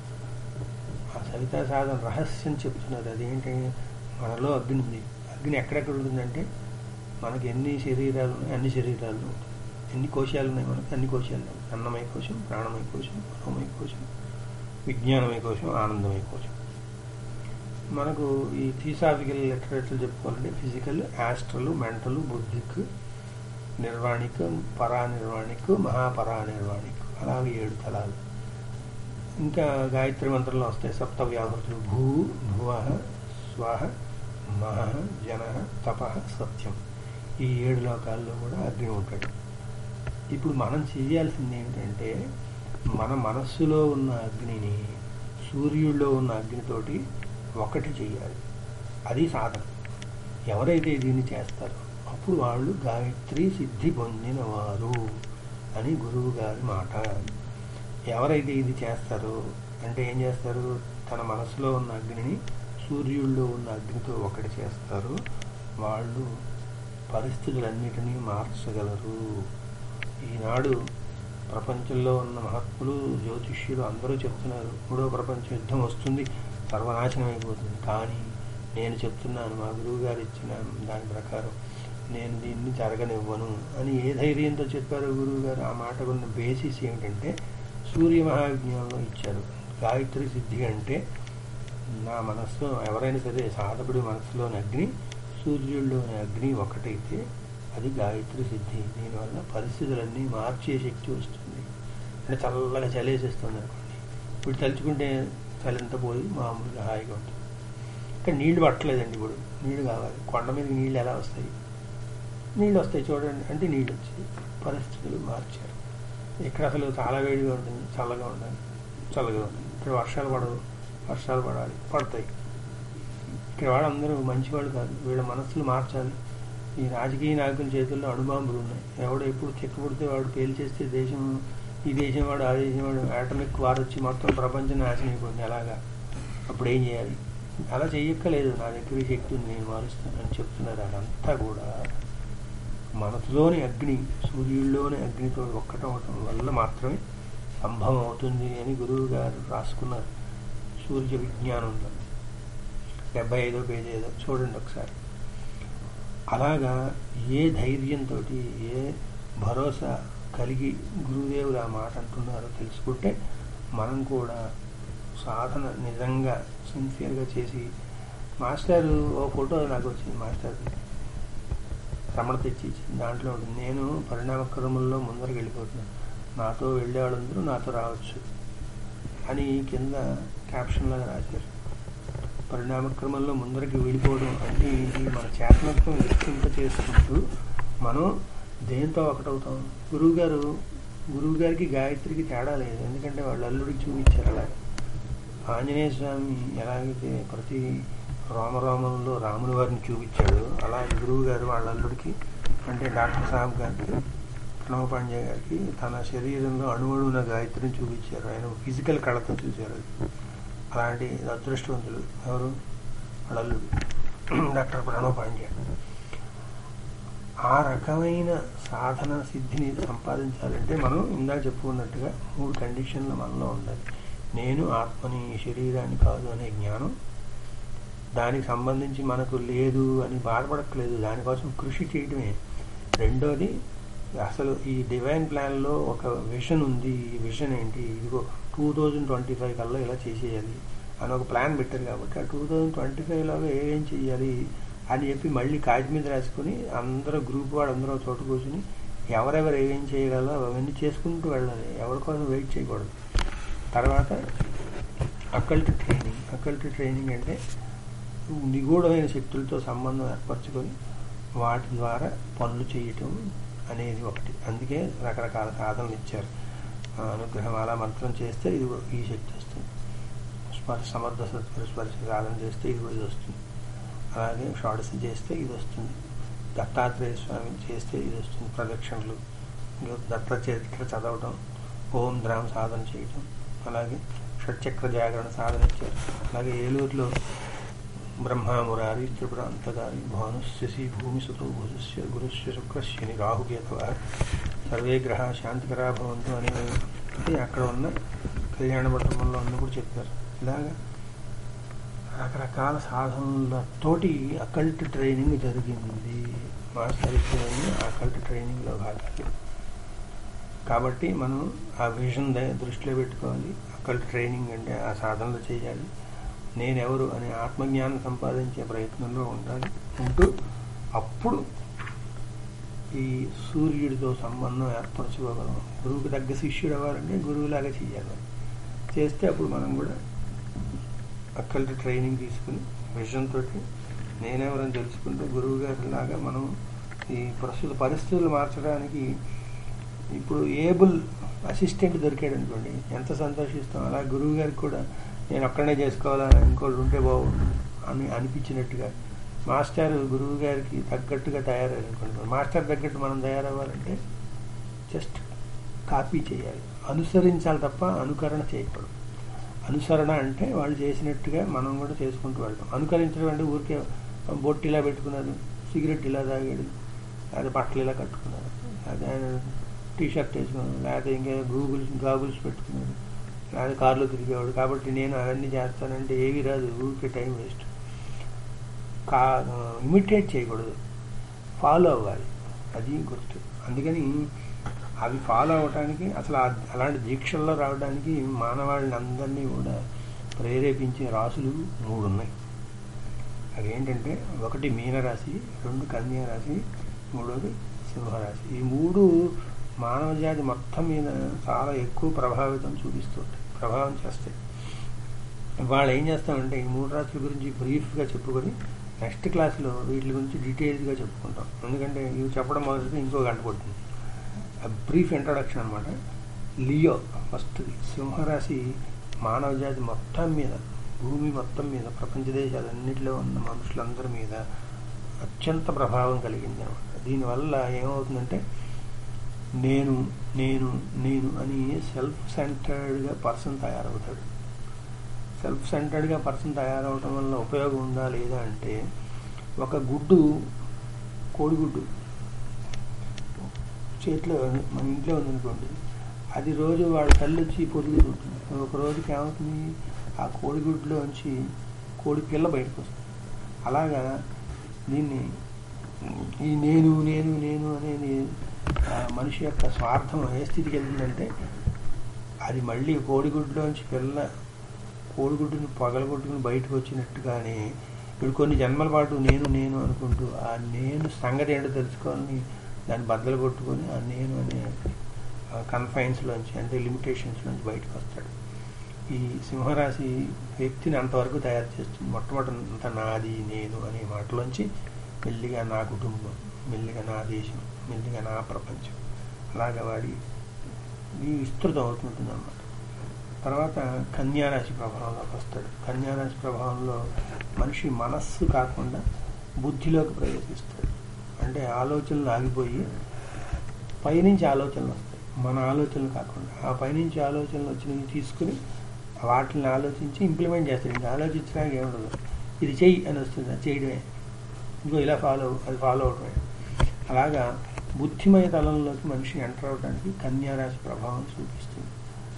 ఆ సవితా సాధన రహస్యం చెప్తున్నారు. అదేంటి? మనలో అగ్ని ఉంది. అగ్ని ఎక్కడెక్కడ ఉంటుందంటే, మనకి ఎన్ని శరీరాలు ఉన్నాయి అన్ని శరీరాలు ఉంటుంది. ఎన్ని కోశాలు ఉన్నాయి మనకి అన్ని కోశాలు ఉన్నాయి. అన్నమయ కోశం, ప్రాణమయ కోశం, మనోమయ కోశం, విజ్ఞానమయ కోశం, ఆనందమయ కోశం. మనకు ఈ థియోసాఫికల్ లిటరేచర్ చెప్పుకోవాలంటే physical, astral, mental, buddhic, nirvanic, paranirvanic, mahaparanirvanic, అలాగే 7 తలాలు. ఇంకా గాయత్రి మంత్రంలో వస్తాయి సప్త వ్యాహృతులు: భూ, భువ, స్వాహ, మహ, జన, తప, సత్యం. ఈ 7 లోకాల్లో కూడా అగ్ని ఉంటాడు. ఇప్పుడు మనం చేయాల్సింది ఏంటంటే, మన మనస్సులో ఉన్న అగ్నిని సూర్యుడిలో ఉన్న అగ్నితోటి ఒకటి చేయాలి. అది సాధన. ఎవరైతే దీన్ని చేస్తారో అప్పుడు వాళ్ళు గాయత్రి సిద్ధి పొందిన వారు అని గురువు గారి మాట. ఎవరైతే ఇది చేస్తారో అంటే ఏం చేస్తారు? తన మనసులో ఉన్న అగ్నిని సూర్యుడిలో ఉన్న అగ్నితో ఒకటి చేస్తారు. వాళ్ళు పరిస్థితులన్నిటినీ మార్చగలరు. ఈనాడు ప్రపంచంలో ఉన్న మహాత్ములు, జ్యోతిష్యులు అందరూ చెప్తున్నారు, 3వ ప్రపంచ యుద్ధం వస్తుంది, సర్వనాశనం అయిపోతుంది. కానీ నేను చెప్తున్నాను, మా గురువు గారు ఇచ్చిన దాని ప్రకారం నేను దీన్ని జరగనివ్వను అని ఏ ధైర్యంతో చెప్పారు గురువు గారు? ఆ మాటకు ఉన్న బేసిస్ ఏమిటంటే, సూర్య మహావిజ్ఞానంలో ఇచ్చారు. గాయత్రి సిద్ధి అంటే, నా మనస్సులో ఎవరైనా సరే సాధకుడి మనస్సులోని అగ్ని సూర్యుడిలోని అగ్ని ఒకటైతే అది గాయత్రి సిద్ధి. దీనివల్ల పరిస్థితులన్నీ మార్చే శక్తి వస్తుంది. అంటే చల్లగా చలేసేస్తుంది అనుకోండి, ఇప్పుడు తలుచుకుంటే చలంతా పోయి మామూలుగా హాయిగా ఉంటుంది. ఇక్కడ నీళ్లు పట్టలేదండి, ఇప్పుడు నీళ్లు కావాలి. కొండ మీదకి నీళ్ళు ఎలా వస్తాయి? నీళ్ళు వస్తాయి చూడండి అంటే నీళ్ళు వచ్చాయి. పరిస్థితులు మార్చారు. ఇక్కడ అసలు చాలా వేడిగా ఉంటుంది, చల్లగా ఉండాలి, చల్లగా ఉంటుంది. ఇక్కడ వర్షాలు పడవు, వర్షాలు పడాలి, పడతాయి. ఇక్కడ వాళ్ళందరూ మంచివాళ్ళు కాదు, వీళ్ళ మనస్సులు మార్చాలి. ఈ రాజకీయ నాయకుల చేతుల్లో అణుబాంబులు ఉన్నాయి. ఎవడు ఎప్పుడు చెక్కబడితే వాడు పేల్చేస్తే దేశం, ఈ దేశం వాడు ఆ దేశం వాడు ఆటమిక్ వార్ వచ్చి మొత్తం ప్రపంచం నాశనం అయిపోతుంది. అలాగా అప్పుడు ఏం చేయాలి? అలా చెయ్యక్కలేదు, నా దగ్గర శక్తి ఉంది, నేను మారుస్తానని చెప్తున్నారు. అదంతా కూడా మనసులోని అగ్ని, సూర్యుడిలోని అగ్నితో ఒక్కటవటం వల్ల మాత్రమే సంభవం అవుతుంది అని గురువు గారు రాసుకున్నారు సూర్య విజ్ఞానంలో. 75వ పేజీ ఏదో చూడండి ఒకసారి. అలాగా ఏ ధైర్యంతో, ఏ భరోసా కలిగి గురుదేవులు ఆ మాట అంటున్నారో తెలుసుకుంటే మనం కూడా సాధన నిజంగా సిన్సియర్గా చేసి, మాస్టర్ ఓ ఫోటో నాకు వచ్చింది, మాస్టర్ రమణ తెచ్చి దాంట్లో ఉంటుంది, నేను పరిణామక్రమంలో ముందరికి వెళ్ళిపోతున్నాను, నాతో వెళ్ళే వాళ్ళందరూ నాతో రావచ్చు అని కింద క్యాప్షన్ లాగా రాశారు. పరిణామక్రమంలో ముందరికి వెళ్ళిపోవడం అంటే ఇది మన చేతనత్వం విస్తృంప చేసుకుంటూ మనం దేంతో ఒకటవుతాం. గురువు గారికి గాయత్రికి తేడా లేదు, ఎందుకంటే వాళ్ళు అల్లుడికి చూపించారు. అలా ఆంజనేయ స్వామి ఎలాగైతే ప్రతి రామరామంలో రాముని వారిని చూపించాడు, అలా గురువు గారు వాళ్ళ అల్లుడికి అంటే డాక్టర్ సాహెబ్ గారికి, ప్రణవ్ పాండే గారికి తన శరీరంలో అణువణువున గాయత్రిని చూపించారు. ఆయన ఫిజికల్ కళతో చూశారు. అలాంటి అదృష్టవంతులు ఎవరు? వాళ్ళ అల్లుడు డాక్టర్ ప్రణవ్ పాండే. ఆ రకమైన సాధన సిద్ధిని సంపాదించాలంటే మనం ఇందాక చెప్పుకున్నట్టుగా 3 కండిషన్లు మనలో ఉండాలి. నేను ఆత్మని, శరీరాన్ని కాదు అనే జ్ఞానం, దానికి సంబంధించి మనకు లేదు అని బాధపడక్కలేదు, దానికోసం కృషి చేయడమే. రెండోది, అసలు ఈ డివైన్ ప్లాన్లో ఒక విషన్ ఉంది. ఈ విషన్ ఏంటి? ఇదిగో 2025 కల్లా ఇలా చేసేయాలి అని ఒక ప్లాన్ పెట్టారు. కాబట్టి ఆ 2025లో ఏం చెయ్యాలి అని చెప్పి మళ్ళీ కాగితం మీద రాసుకుని అందరూ గ్రూప్ వాడు అందరూ చోటు కూర్చుని ఎవరెవరు ఏమేం చేయగలరో అవన్నీ చేసుకుంటూ వెళ్ళాలి. ఎవరి కోసం వెయిట్ చేయకూడదు. తర్వాత అకల్ట్ ట్రైనింగ్ అంటే నిగూఢమైన శక్తులతో సంబంధం ఏర్పరచుకొని వాటి ద్వారా పనులు చేయటం అనేది ఒకటి. అందుకే రకరకాల సాధనలు ఇచ్చారు. అనుగ్రహం అలా మంత్రం చేస్తే ఇది ఈ శక్తి వస్తుంది, సమర్థ సత్పరిస్పర్శ సాధన చేస్తే ఇది వస్తుంది, అలాగే షోడశి చేస్తే ఇది వస్తుంది, దత్తాత్రేయ స్వామి చేస్తే ఇది వస్తుంది, ప్రదక్షిణలు, దత్త చరిత్ర చదవటం, ఓం ద్రామ సాధన చేయటం, అలాగే షట్చక్ర జాగరణ సాధన ఇచ్చారు. అలాగే ఏలూరులో బ్రహ్మమురారి త్రిపురాంతకారి భానుశ్యసి భూమి సుతో భుజస్య గురుస్య శుక్రశ్యని రాహుకేతవ సర్వే గ్రహ శాంతికరా భవంతు అనేది అక్కడ ఉన్న కళ్యాణ మండపంలో ఉన్నప్పుడు చెప్పారు. ఇలాగా రకరకాల సాధనలతోటి అకల్ట్ ట్రైనింగ్ జరిగింది. మాస్టర్ ఇచ్చేవన్నీ అకల్ట్ ట్రైనింగ్లో భాగాలు. కాబట్టి మనం ఆ విజన్ దృష్టిలో పెట్టుకోవాలి. అకల్ట్ ట్రైనింగ్ అంటే ఆ సాధనలు చేయాలి. నేనెవరు అనే ఆత్మజ్ఞానం సంపాదించే ప్రయత్నంలో ఉంటూ అప్పుడు ఈ సూర్యుడితో సంబంధం ఏర్పరచుకోగలం. గురువుకి తగ్గ శిష్యుడు అవ్వాలంటే గురువులాగా చేయాలి. చేస్తే అప్పుడు మనం కూడా అక్కల్ట్ ట్రైనింగ్ తీసుకుని విజన్ తోటి నేనెవరని తెలుసుకుంటూ గురువు గారిలాగా మనం ఈ ప్రస్తుత పరిస్థితులు మార్చడానికి ఇప్పుడు ఏబుల్ అసిస్టెంట్ దొరికాడు అనుకోండి, ఎంత సంతోషిస్తాం. అలా గురువు గారికి కూడా నేను ఒక్కడనే చేసుకోవాలని ఇంకోటి ఉంటే బాగుంటుంది అని అనిపించినట్టుగా మాస్టర్ గురువు గారికి తగ్గట్టుగా తయారయ్యారు అనుకోండి. మాస్టర్ తగ్గట్టు మనం తయారవ్వాలంటే జస్ట్ కాపీ చేయాలి, అనుసరించాలి తప్ప అనుకరణ చేయకూడదు. అనుసరణ అంటే వాళ్ళు చేసినట్టుగా మనం కూడా చేసుకుంటూ వెళ్తాం. అనుకరించడం అంటే ఊరికే బొట్టు ఇలా పెట్టుకున్నారు, సిగరెట్ ఇలా తాగాడు, లేదా బట్టలు ఇలా కట్టుకున్నారు, అదే టీషర్ట్ వేసుకున్నాడు, లేకపోతే ఇంకా గాగుల్స్ పెట్టుకున్నాడు, లేదా కార్లో తిరిగేవాడు. కాబట్టి నేను అవన్నీ చేస్తానంటే ఏవి రాదు, ఊరికే టైం వేస్ట్. ఇమిటేట్ చేయకూడదు, ఫాలో అవ్వాలి, అది గుర్తు. అందుకని అవి ఫాలో అవడానికి అసలు అలాంటి దీక్షల్లో రావడానికి మానవాళిని అందరినీ కూడా ప్రేరేపించే రాశులు 3 ఉన్నాయి. అవేంటంటే 1 మీనరాశి, 2 కన్యా రాశి, 3వది సింహరాశి. ఈ 3 మానవ జాతి మొత్తం మీద చాలా ఎక్కువ ప్రభావం చేస్తాయి. వాళ్ళు ఏం చేస్తామంటే ఈ 3 రాశుల గురించి బ్రీఫ్గా చెప్పుకొని నెక్స్ట్ క్లాస్లో వీటి గురించి డీటెయిల్స్గా చెప్పుకుంటాం. ఎందుకంటే ఇవి చెప్పడం మొదటికి ఇంకో గంట పడుతుంది. బ్రీఫ్ ఇంట్రడక్షన్ అనమాట. Leo first. సింహరాశి మానవ జాతి మొత్తం మీద, భూమి మొత్తం మీద, ప్రపంచ దేశాలన్నింటిలో ఉన్న మనుషులందరి మీద అత్యంత ప్రభావం కలిగింది అనమాట. దీనివల్ల ఏమవుతుందంటే నేను నేను నేను అని సెల్ఫ్ సెంటర్డ్గా పర్సన్ తయారవుతాడు. సెల్ఫ్ సెంటర్డ్గా పర్సన్ తయారవటం వల్ల ఉపయోగం ఉందా లేదా అంటే, ఒక గుడ్డు, కోడిగుడ్డు చేతిలో మన ఇంట్లో ఉందనుకోండి, అది రోజు వాళ్ళ తల్లి వచ్చి పొదుగుతూ ఉంటుంది. ఒక రోజుకి ఏమవుతుంది, ఆ కోడిగుడ్లోంచి కోడి పిల్ల బయటకు వస్తుంది. అలాగా దీన్ని ఈ నేను నేను నేను అనేది మనిషి యొక్క స్వార్థం ఏ స్థితికి వెళ్తుందంటే, అది మళ్ళీ కోడిగుడ్లోంచి కోడిగుడ్డుని పగలగొట్టుకుని బయటకు వచ్చినట్టుగానే ఇప్పుడు కొన్ని జన్మల పాటు నేను నేను అనుకుంటూ ఆ నేను సంగతి ఏంటో తెలుసుకోవాలని దాన్ని బద్దలు కొట్టుకొని ఆ నేను అనే కన్ఫైన్స్లోంచి అంటే లిమిటేషన్స్లోంచి బయటకు వస్తాడు. ఈ సింహరాశి వ్యక్తిని అంతవరకు తయారు చేస్తుంది. మొట్టమొదట నాది నేను అనే మాటలోంచి మెల్లిగా నా కుటుంబం, మెల్లిగా నా దేశం, మెల్లిగా నా ప్రపంచం, అలాగా వాడి విస్తృతం అవుతుంటుంది అన్నమాట. తర్వాత కన్యారాశి ప్రభావంలోకి వస్తాడు. కన్యారాశి ప్రభావంలో మనిషి మనస్సు కాకుండా బుద్ధిలోకి ప్రవేశిస్తాడు. అంటే ఆలోచనలు ఆగిపోయి పైనుంచి ఆలోచనలు వస్తాయి, మన ఆలోచనలు కాకుండా. ఆ పైనుంచి ఆలోచనలు వచ్చినవి తీసుకుని వాటిని ఆలోచించి ఇంప్లిమెంట్ చేస్తాడు. ఇంకా ఆలోచించడానికి ఏముండదు, ఇది చెయ్యి అని వస్తుంది, అది చేయడమే, ఇంకో ఇలా అది ఫాలో అవడమే. అలాగా బుద్ధిమయ తలంలోకి మనిషి ఎంటర్ అవడానికి కన్యారాశి ప్రభావం చూపిస్తుంది.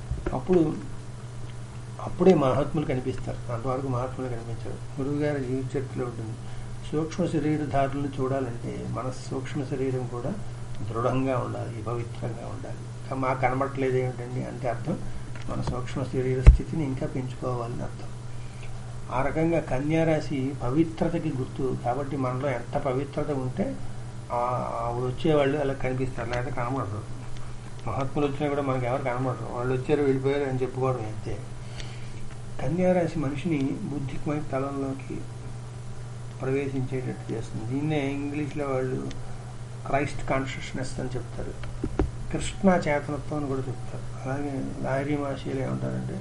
అప్పుడే మహాత్ములు కనిపిస్తారు. అంతవరకు మహాత్ములు కనిపించారు. గురువుగారి జీవిత చరిత్రలో ఉంటుంది, సూక్ష్మ శరీరధారులను చూడాలంటే మన సూక్ష్మ శరీరం కూడా దృఢంగా ఉండాలి, పవిత్రంగా ఉండాలి. మాకు కనబడట్లేదు ఏమిటండి అంటే అర్థం మన సూక్ష్మ శరీర స్థితిని ఇంకా పెంచుకోవాలని అర్థం. ఆ రకంగా కన్యారాశి పవిత్రతకి గుర్తు. కాబట్టి మనలో ఎంత పవిత్రత ఉంటే వచ్చేవాళ్ళు అలా కనిపిస్తారు, లేకపోతే కనబడరు. మహాత్ములు వచ్చినా కూడా మనకు ఎవరు కనబడరు, వాళ్ళు వచ్చారు వెళ్ళిపోయారు అని చెప్పుకోవడం అంతే. కన్యారాశి మనిషిని బుద్ధిమయ తలంలోకి ప్రవేశించేటట్టు చేస్తుంది. దీన్నే ఇంగ్లీష్లో వాళ్ళు క్రైస్ట్ కాన్షియస్నెస్ అని చెప్తారు, కృష్ణ చేతనత్వం అని కూడా చెప్తారు. అలాగే లాహిరి భాషలో ఏమంటారంటే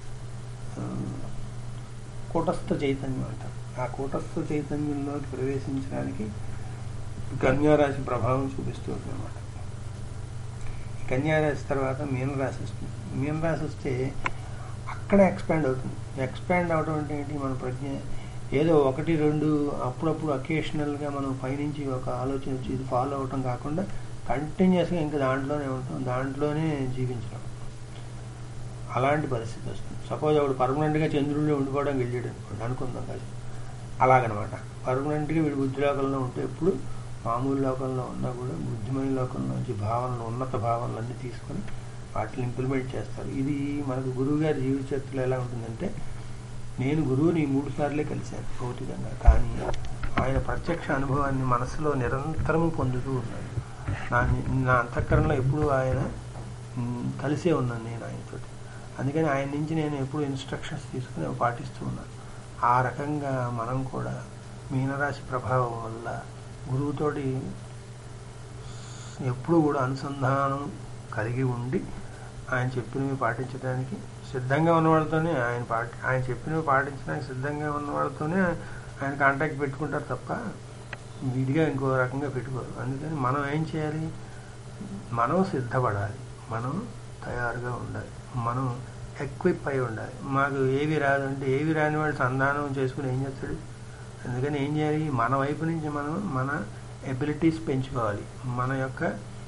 కూటస్థ చైతన్యం అంటారు. ఆ కూటస్థ చైతన్యంలోకి ప్రవేశించడానికి కన్యారాశి ప్రభావం చూపిస్తుంది అన్నమాట. కన్యారాశి తర్వాత మీనరాశి వస్తుంది. మీనరాశి వస్తే అక్కడ ఎక్స్పాండ్ అవుతుంది. ఎక్స్పాండ్ అవడం అంటే ఏంటి, మన ప్రజ్ఞ ఏదో 1-2 అప్పుడప్పుడు అకేషనల్గా మనం పైనుంచి ఒక ఆలోచన వచ్చి ఇది ఫాలో అవటం కాకుండా కంటిన్యూస్గా ఇంకా దాంట్లోనే ఉంటాం, దాంట్లోనే జీవించడం. అలాంటి పరిస్థితి వస్తుంది. సపోజ్ అప్పుడు పర్మనెంట్గా చంద్రుడిలో ఉండిపోవడానికి వెళ్ళాడు అనుకుందాం కదా, అలాగనమాట. పర్మనెంట్గా వీడు బుద్ధి లోకంలో ఉంటే ఎప్పుడు మామూలు లోకంలో ఉన్నా కూడా బుద్ధిమయ లోకంలోంచి భావనలు, ఉన్నత భావనలన్నీ తీసుకొని వాటిని ఇంప్లిమెంట్ చేస్తారు. ఇది మనకు గురువు గారి జీవిత చరిత్రలో ఎలా ఉంటుందంటే, నేను గురువుని 3 సార్లే కలిశాను భౌతికంగా, కానీ ఆయన ప్రత్యక్ష అనుభవాన్ని మనసులో నిరంతరం పొందుతూ ఉన్నాను. నా అంతఃకరణలో ఎప్పుడు ఆయన కలిసే ఉన్నాను నేను ఆయనతో. అందుకని ఆయన నుంచి నేను ఎప్పుడు ఇన్స్ట్రక్షన్స్ తీసుకుని పాటిస్తూ ఉన్నాను. ఆ రకంగా మనం కూడా మీనరాశి ప్రభావం వల్ల గురువుతోటి ఎప్పుడు కూడా అనుసంధానం కలిగి ఉండి ఆయన చెప్పినవి పాటించడానికి సిద్ధంగా ఉన్నవాళ్ళతోనే ఆయన చెప్పినవి పాటించడానికి సిద్ధంగా ఉన్న వాళ్ళతోనే ఆయన కాంటాక్ట్ పెట్టుకుంటారు తప్ప విడిగా ఇంకో రకంగా పెట్టుకోరు. అందుకని మనం ఏం చేయాలి, మనం సిద్ధపడాలి, మనం తయారుగా ఉండాలి, మనం ఎక్విప్ అయి ఉండాలి. మాకు ఏవి రాదంటే ఏవి రాని వాడు సంధానం చేసుకుని ఏం చేస్తాడు. అందుకని ఏం చేయాలి, మన వైపు నుంచి మనం మన ఎబిలిటీస్ పెంచుకోవాలి, మన యొక్క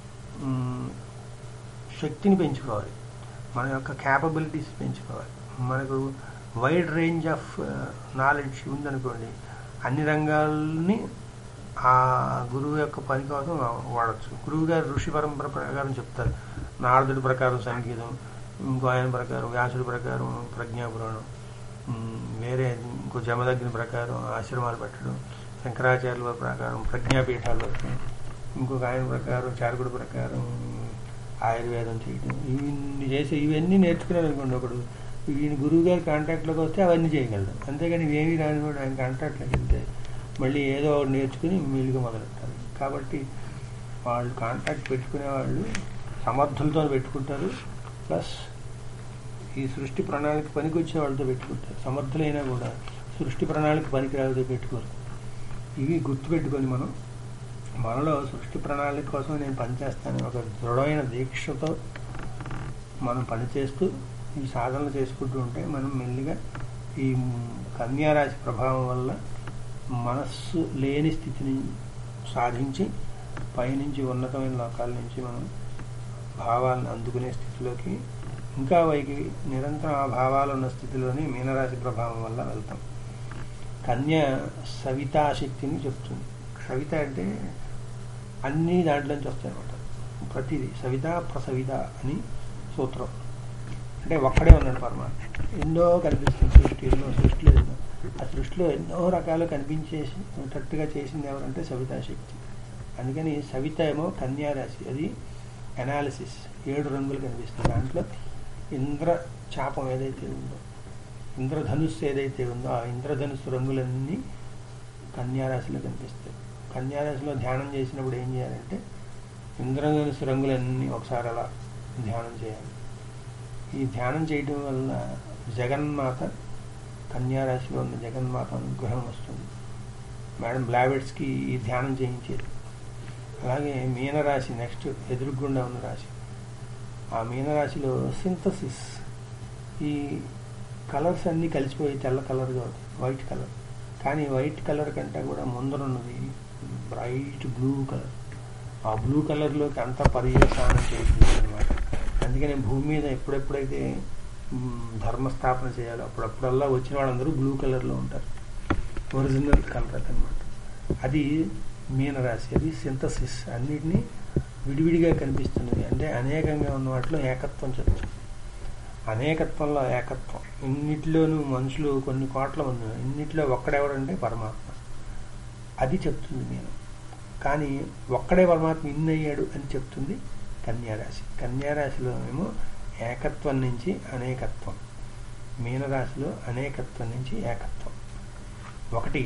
శక్తిని పెంచుకోవాలి, మన యొక్క క్యాపబిలిటీస్ పెంచుకోవాలి. మనకు వైడ్ రేంజ్ ఆఫ్ నాలెడ్జ్ ఉందనుకోండి, అన్ని రంగాల్ని ఆ గురువు యొక్క పని కోసం వాడచ్చు. గురువు గారు ఋషి పరంపర ప్రకారం చెప్తారు. నారదుడి ప్రకారం సంగీతం, ఇంకో ఆయన ప్రకారం వ్యాసుడి ప్రకారం ప్రజ్ఞాపురాణం, వేరే ఇంకో జమదగ్ని ప్రకారం ఆశ్రమాలు పెట్టడం, శంకరాచార్యుల ప్రకారం ప్రజ్ఞాపీఠాలు పెట్టడం, ఇంకొక ఆయన ప్రకారం చారకుడి ప్రకారం ఆయుర్వేదం చేయడం. ఇవన్నీ నేర్చుకున్నాడు అనుకోండి ఒకడు, ఈయన గురువు గారి కాంటాక్ట్లోకి వస్తే అవన్నీ చేయగలడు. అంతేగాని ఇవేమీ రాని కూడా ఆయన కాంటాక్ట్లోకి వెళ్తే మళ్ళీ ఏదో ఒకటి నేర్చుకుని వీలుగా మొదలెట్టాలి. కాబట్టి వాళ్ళు కాంటాక్ట్ పెట్టుకునే వాళ్ళు సమర్థులతో పెట్టుకుంటారు, ప్లస్ ఈ సృష్టి ప్రణాళిక పనికి వచ్చే వాళ్ళతో పెట్టుకుంటారు. సమర్థులైనా కూడా సృష్టి ప్రణాళిక పనికి రాకపోతే పెట్టుకోరు. ఇవి గుర్తుపెట్టుకొని మనలో సృష్టి ప్రణాళిక కోసం నేను పనిచేస్తాను ఒక దృఢమైన దీక్షతో మనం పనిచేస్తూ ఈ సాధనలు చేసుకుంటూ ఉంటే మనం మెల్లిగా ఈ కన్యారాశి ప్రభావం వల్ల మనస్సు లేని స్థితిని సాధించి పైనుంచి ఉన్నతమైన లోకాల నుంచి మనం భావాలను అందుకునే స్థితిలోకి ఇంకా నిరంతరం ఆ భావాలు ఉన్న స్థితిలోని మీనరాశి ప్రభావం వల్ల వెళ్తాం. కన్య సవితాశక్తిని చెప్తుంది. సవిత అంటే అన్ని దాంట్లోంచి వస్తాయి అన్నమాట. ప్రతిదీ సవిత ప్రసవిత అని సూత్రం. అంటే ఒక్కడే ఉన్నాడు పరమాత్మ. ఎన్నో కనిపిస్తుంది సృష్టిలో ఎన్నో. ఆ సృష్టిలో ఎన్నో రకాలు కనిపించేటట్టుగా చేసింది ఎవరంటే సవితాశక్తి. అందుకని సవిత ఏమో కన్యారాశి, అది అనాలిసిస్. 7 రంగులు కనిపిస్తుంది. దాంట్లో ఇంద్ర చాపం ఏదైతే ఉందో, ఇంద్రధనుస్సు ఏదైతే ఉందో ఆ ఇంద్రధనుస్సు రంగులన్నీ కన్యారాశిలో కనిపిస్తాయి. కన్యారాశిలో ధ్యానం చేసినప్పుడు ఏం చేయాలంటే ఇంద్రధనుస్సు రంగులన్నీ ఒకసారి అలా ధ్యానం చేయాలి. ఈ ధ్యానం చేయడం వల్ల జగన్మాత, కన్యారాశిలో ఉన్న జగన్మాత అనుగ్రహం వస్తుంది. మేడం బ్లావెట్స్కి ఈ ధ్యానం చేయించేది. అలాగే మీనరాశి నెక్స్ట్ ఎదురుగుండా ఉన్న రాశి. ఆ మీనరాశిలో సింథసిస్, ఈ కలర్స్ అన్నీ కలిసిపోయి తెల్ల కలర్గా వైట్ కలర్. కానీ వైట్ కలర్ కంటే కూడా ముందరున్నది బ్రైట్ బ్లూ కలర్. ఆ బ్లూ కలర్లోకి అంతా పర్యవసానం చేస్తుంది అనమాట. అందుకని భూమి మీద ఎప్పుడెప్పుడైతే ధర్మస్థాపన చేయాలో అప్పుడప్పుడల్లా వచ్చిన వాళ్ళందరూ బ్లూ కలర్లో ఉంటారు. ఒరిజినల్ కలర్ అనమాట. అది మీనరాశి. అది సింథసిస్, అన్నిటినీ విడివిడిగా కనిపిస్తున్నది. అంటే అనేకంగా ఉన్న వాటిలో ఏకత్వం చెప్తుంది. అనేకత్వంలో ఏకత్వం. ఇన్నిటిలోనూ మనుషులు కొన్ని కోట్ల మంది, ఇన్నిట్లో ఒక్కడెవడంటే పరమాత్మ. అది చెప్తుంది నేను. కానీ ఒక్కడే పరమాత్మ ఇన్నయ్యాడు అని చెప్తుంది కన్యారాశి. కన్యారాశిలో ఏమో ఏకత్వం నుంచి అనేకత్వం, మీనరాశిలో అనేకత్వం నుంచి ఏకత్వం. ఒకటి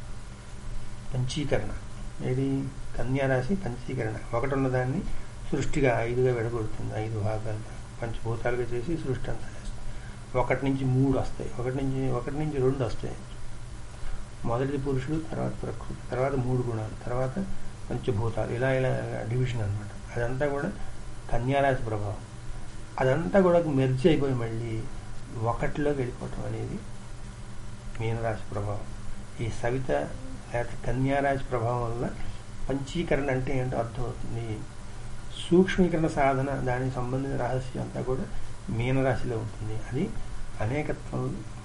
పంచీకరణ. ఏది? కన్యారాశి పంచీకరణ. ఒకటి ఉన్నదాన్ని సృష్టిగా 5గా విడగొడుతుంది. 5 భాగాలుగా పంచభూతాలుగా చేసి సృష్టి అంతా చేస్తుంది. 1 నుంచి 3 వస్తాయి. 1 నుంచి 2 వస్తాయి. మొదటిది పురుషుడు, తర్వాత ప్రకృతి, తర్వాత 3 గుణాలు, తర్వాత పంచభూతాలు, ఇలా డివిజన్ అనమాట. అదంతా కూడా కన్యారాశి ప్రభావం. అదంతా కూడా మెర్జ్ అయిపోయి మళ్ళీ ఒకటిలోకి వెళ్ళిపోవటం అనేది మీనరాశి ప్రభావం. ఈ సవిత లేకపోతే కన్యారాశి ప్రభావం వల్ల పంచీకరణ అంటే ఏంటో అర్థమవుతుంది. సూక్ష్మీకరణ సాధన, దానికి సంబంధించిన రహస్యం అంతా కూడా మీనరాశిలో ఉంటుంది. అది అనేకత్వం,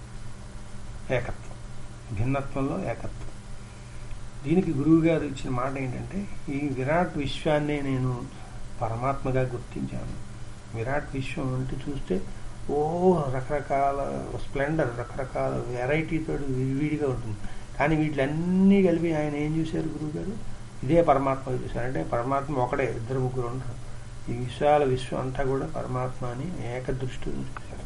ఏకత్వం, భిన్నత్వంలో ఏకత్వం. దీనికి గురువు గారు ఇచ్చిన మాట ఏంటంటే, ఈ విరాట్ విశ్వాన్నే నేను పరమాత్మగా గుర్తించాను. విరాట్ విశ్వం అంటే చూస్తే రకరకాల స్ప్లెండర్, రకరకాల వెరైటీతో విడివిడిగా ఉంటుంది. కానీ వీటిలన్నీ కలిపి ఆయన ఏం చూశారు గురువు గారు? ఇదే పరమాత్మ చూశారు. అంటే పరమాత్మ ఒకడే, 2 3 ఉంటారు. ఈ విశ్వాల విశ్వం అంతా కూడా పరమాత్మ అని ఏకదృష్టితో చూశారు.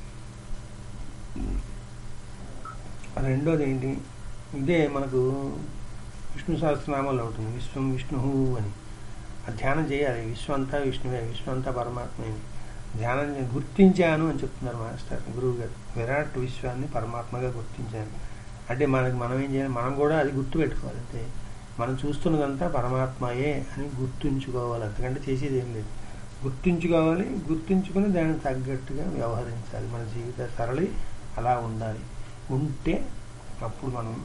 రెండోది ఏంటి? ఇదే మనకు విష్ణు సహస్రనామాల్లో ఉంటుంది, విశ్వం విష్ణు అని. ధ్యానం చేయాలి. విశ్వం అంతా విష్ణువే, విశ్వం అంతా పరమాత్మే. ధ్యానం గుర్తించాను అని చెప్తున్నారు మాస్టర్ గురువు గారు. విరాట్ విశ్వాన్ని పరమాత్మగా గుర్తించాను అంటే మనం ఏం చేయాలి? మనం కూడా అది గుర్తు పెట్టుకోవాలి. అంటే మనం చూస్తున్నదంతా పరమాత్మయే అని గుర్తుంచుకోవాలి. అంతకంటే చేసేది ఏం లేదు. గుర్తుంచుకోవాలి. గుర్తుంచుకుని దానికి తగ్గట్టుగా వ్యవహరించాలి. మన జీవిత సరళి అలా ఉండాలి. ఉంటే అప్పుడు మనం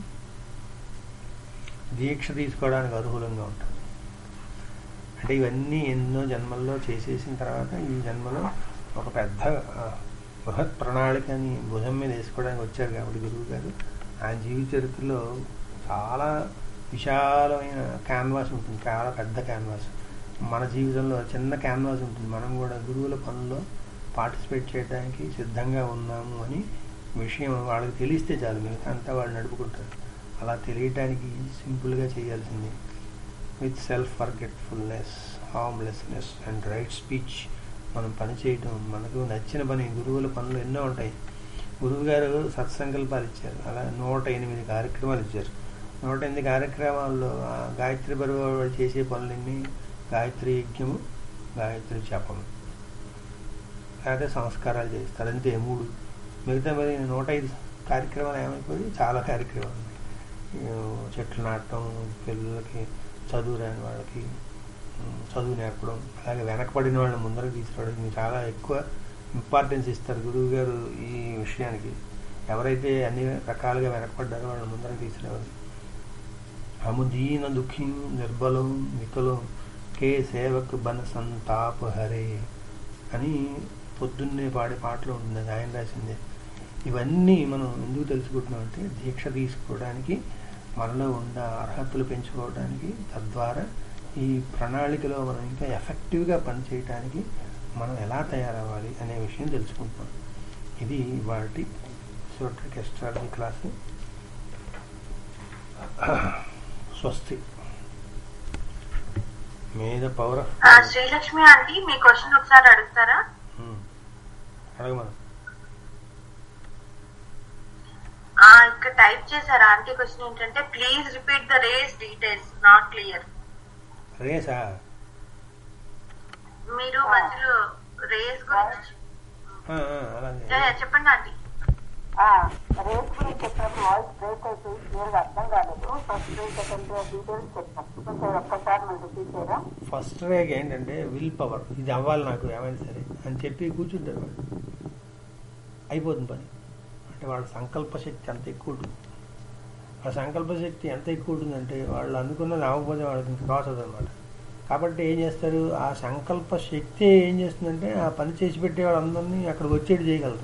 దీక్ష తీసుకోవడానికి అర్హులంగా ఉంటాం. అంటే ఇవన్నీ ఎన్నో జన్మల్లో చేసేసిన తర్వాత ఈ జన్మలో ఒక పెద్ద బృహత్ ప్రణాళికని భుజం మీద వేసుకోవడానికి వచ్చారు కాబట్టి గురువు గారు ఆయన జీవిత చరిత్రలో చాలా విశాలమైన క్యాన్వాస్ ఉంటుంది. చాలా పెద్ద క్యాన్వాస్. మన జీవితంలో చిన్న క్యాన్వాస్ ఉంటుంది. మనం కూడా గురువుల పనుల్లో పార్టిసిపేట్ చేయడానికి సిద్ధంగా ఉన్నాము అని విషయం వాళ్ళకి తెలిస్తే చాలు, మిగతా అంతా వాళ్ళు నడుపుకుంటారు. అలా తెలియటానికి సింపుల్గా చేయాల్సింది with self forgetfulness, harmlessness and right speech మనం పని చేయటం, మనకు నచ్చిన పని. గురువుల పనులు ఎన్నో ఉంటాయి. గురువు గారు సత్సంకల్పాలు ఇచ్చారు. అలా 108 కార్యక్రమాలు ఇచ్చారు. 108 కార్యక్రమాల్లో గాయత్రి బరువు వాళ్ళు చేసే పనులన్నీ గాయత్రి యజ్ఞము, గాయత్రి జపము, లేకపోతే సంస్కారాలు చేస్తారు. అంతే 3. మిగతా మరి 105 కార్యక్రమాలు ఏమైపోయి చాలా కార్యక్రమాలు ఉన్నాయి. చెట్లు నాటడం, పిల్లలకి చదువు రాని వాళ్ళకి చదువు నేర్పడం, అలాగే వెనకబడిన వాళ్ళని ముందరకు తీసుకురావడానికి చాలా ఎక్కువ ఇంపార్టెన్స్ ఇస్తారు గురువు గారు ఈ విషయానికి. ఎవరైతే అన్ని రకాలుగా వెనకబడ్డారో వాళ్ళని ముందరకు తీసుకురావాలి. హము దీన దుఃఖీ నిర్బలం వికలం కే సేవక్ బన సంతాప హరే అని పొద్దున్నే పాడే పాటలు ఉంటుంది, అది ఆయన రాసిందే. ఇవన్నీ మనం ఎందుకు తెలుసుకుంటున్నాం అంటే దీక్ష తీసుకోవడానికి, మనలో ఉన్న అర్హతలు పెంచుకోవడానికి, తద్వారా ఈ ప్రణాళికలో మనం ఇంకా ఎఫెక్టివ్గా పనిచేయడానికి మనం ఎలా తయారవ్వాలి అనే విషయం తెలుసుకుంటున్నాం. ఇది వాటి సోట్రిక్ ఎస్ట్రాలజీ క్లాసు. స్వస్తి. మీద పవర్ శ్రీలక్ష్మి ఆంటీ, మీ క్వశ్చన్ ఒకసారి అడుగుతారా? అడగమను. ఇక్కడ టైప్ చేశారు ఆంటీ. క్వశ్చన్ ఏంటంటే, please repeat the rays details, not clear. రేసా? మీరు మధ్యలో రేస్ గురించి చెప్పండి ఆంటీ. రేస్ గురించి చెప్పినప్పుడు వాయిస్ బ్రేక్ అయిపోయి క్లియర్గా అర్థం కాలేదు. First ray second ray details చెప్పినప్పుడు కొంచెం ఒక్కసారి మనం రిపీట్ చేయరా? ఫస్ట్ రేక్ ఏంటంటే విల్ పవర్, ఇది అవ్వాలి నాకు ఏమైనా సరే అని చెప్పి కూర్చుంటారు వాళ్ళు, అయిపోతుంది పని. అంటే వాళ్ళ సంకల్ప శక్తి అంత ఎక్కువ ఉంటుంది. ఆ సంకల్ప శక్తి ఎంత ఎక్కువ ఉంటుందంటే వాళ్ళు అనుకున్నది అవ్వకపోతే వాళ్ళకి క్రాస్ అవుతుంది అనమాట. కాబట్టి ఏం చేస్తారు, ఆ సంకల్ప శక్తి ఏం చేస్తుందంటే ఆ పని చేసి పెట్టే వాళ్ళందరినీ అక్కడికి వచ్చేది చేయగలరు.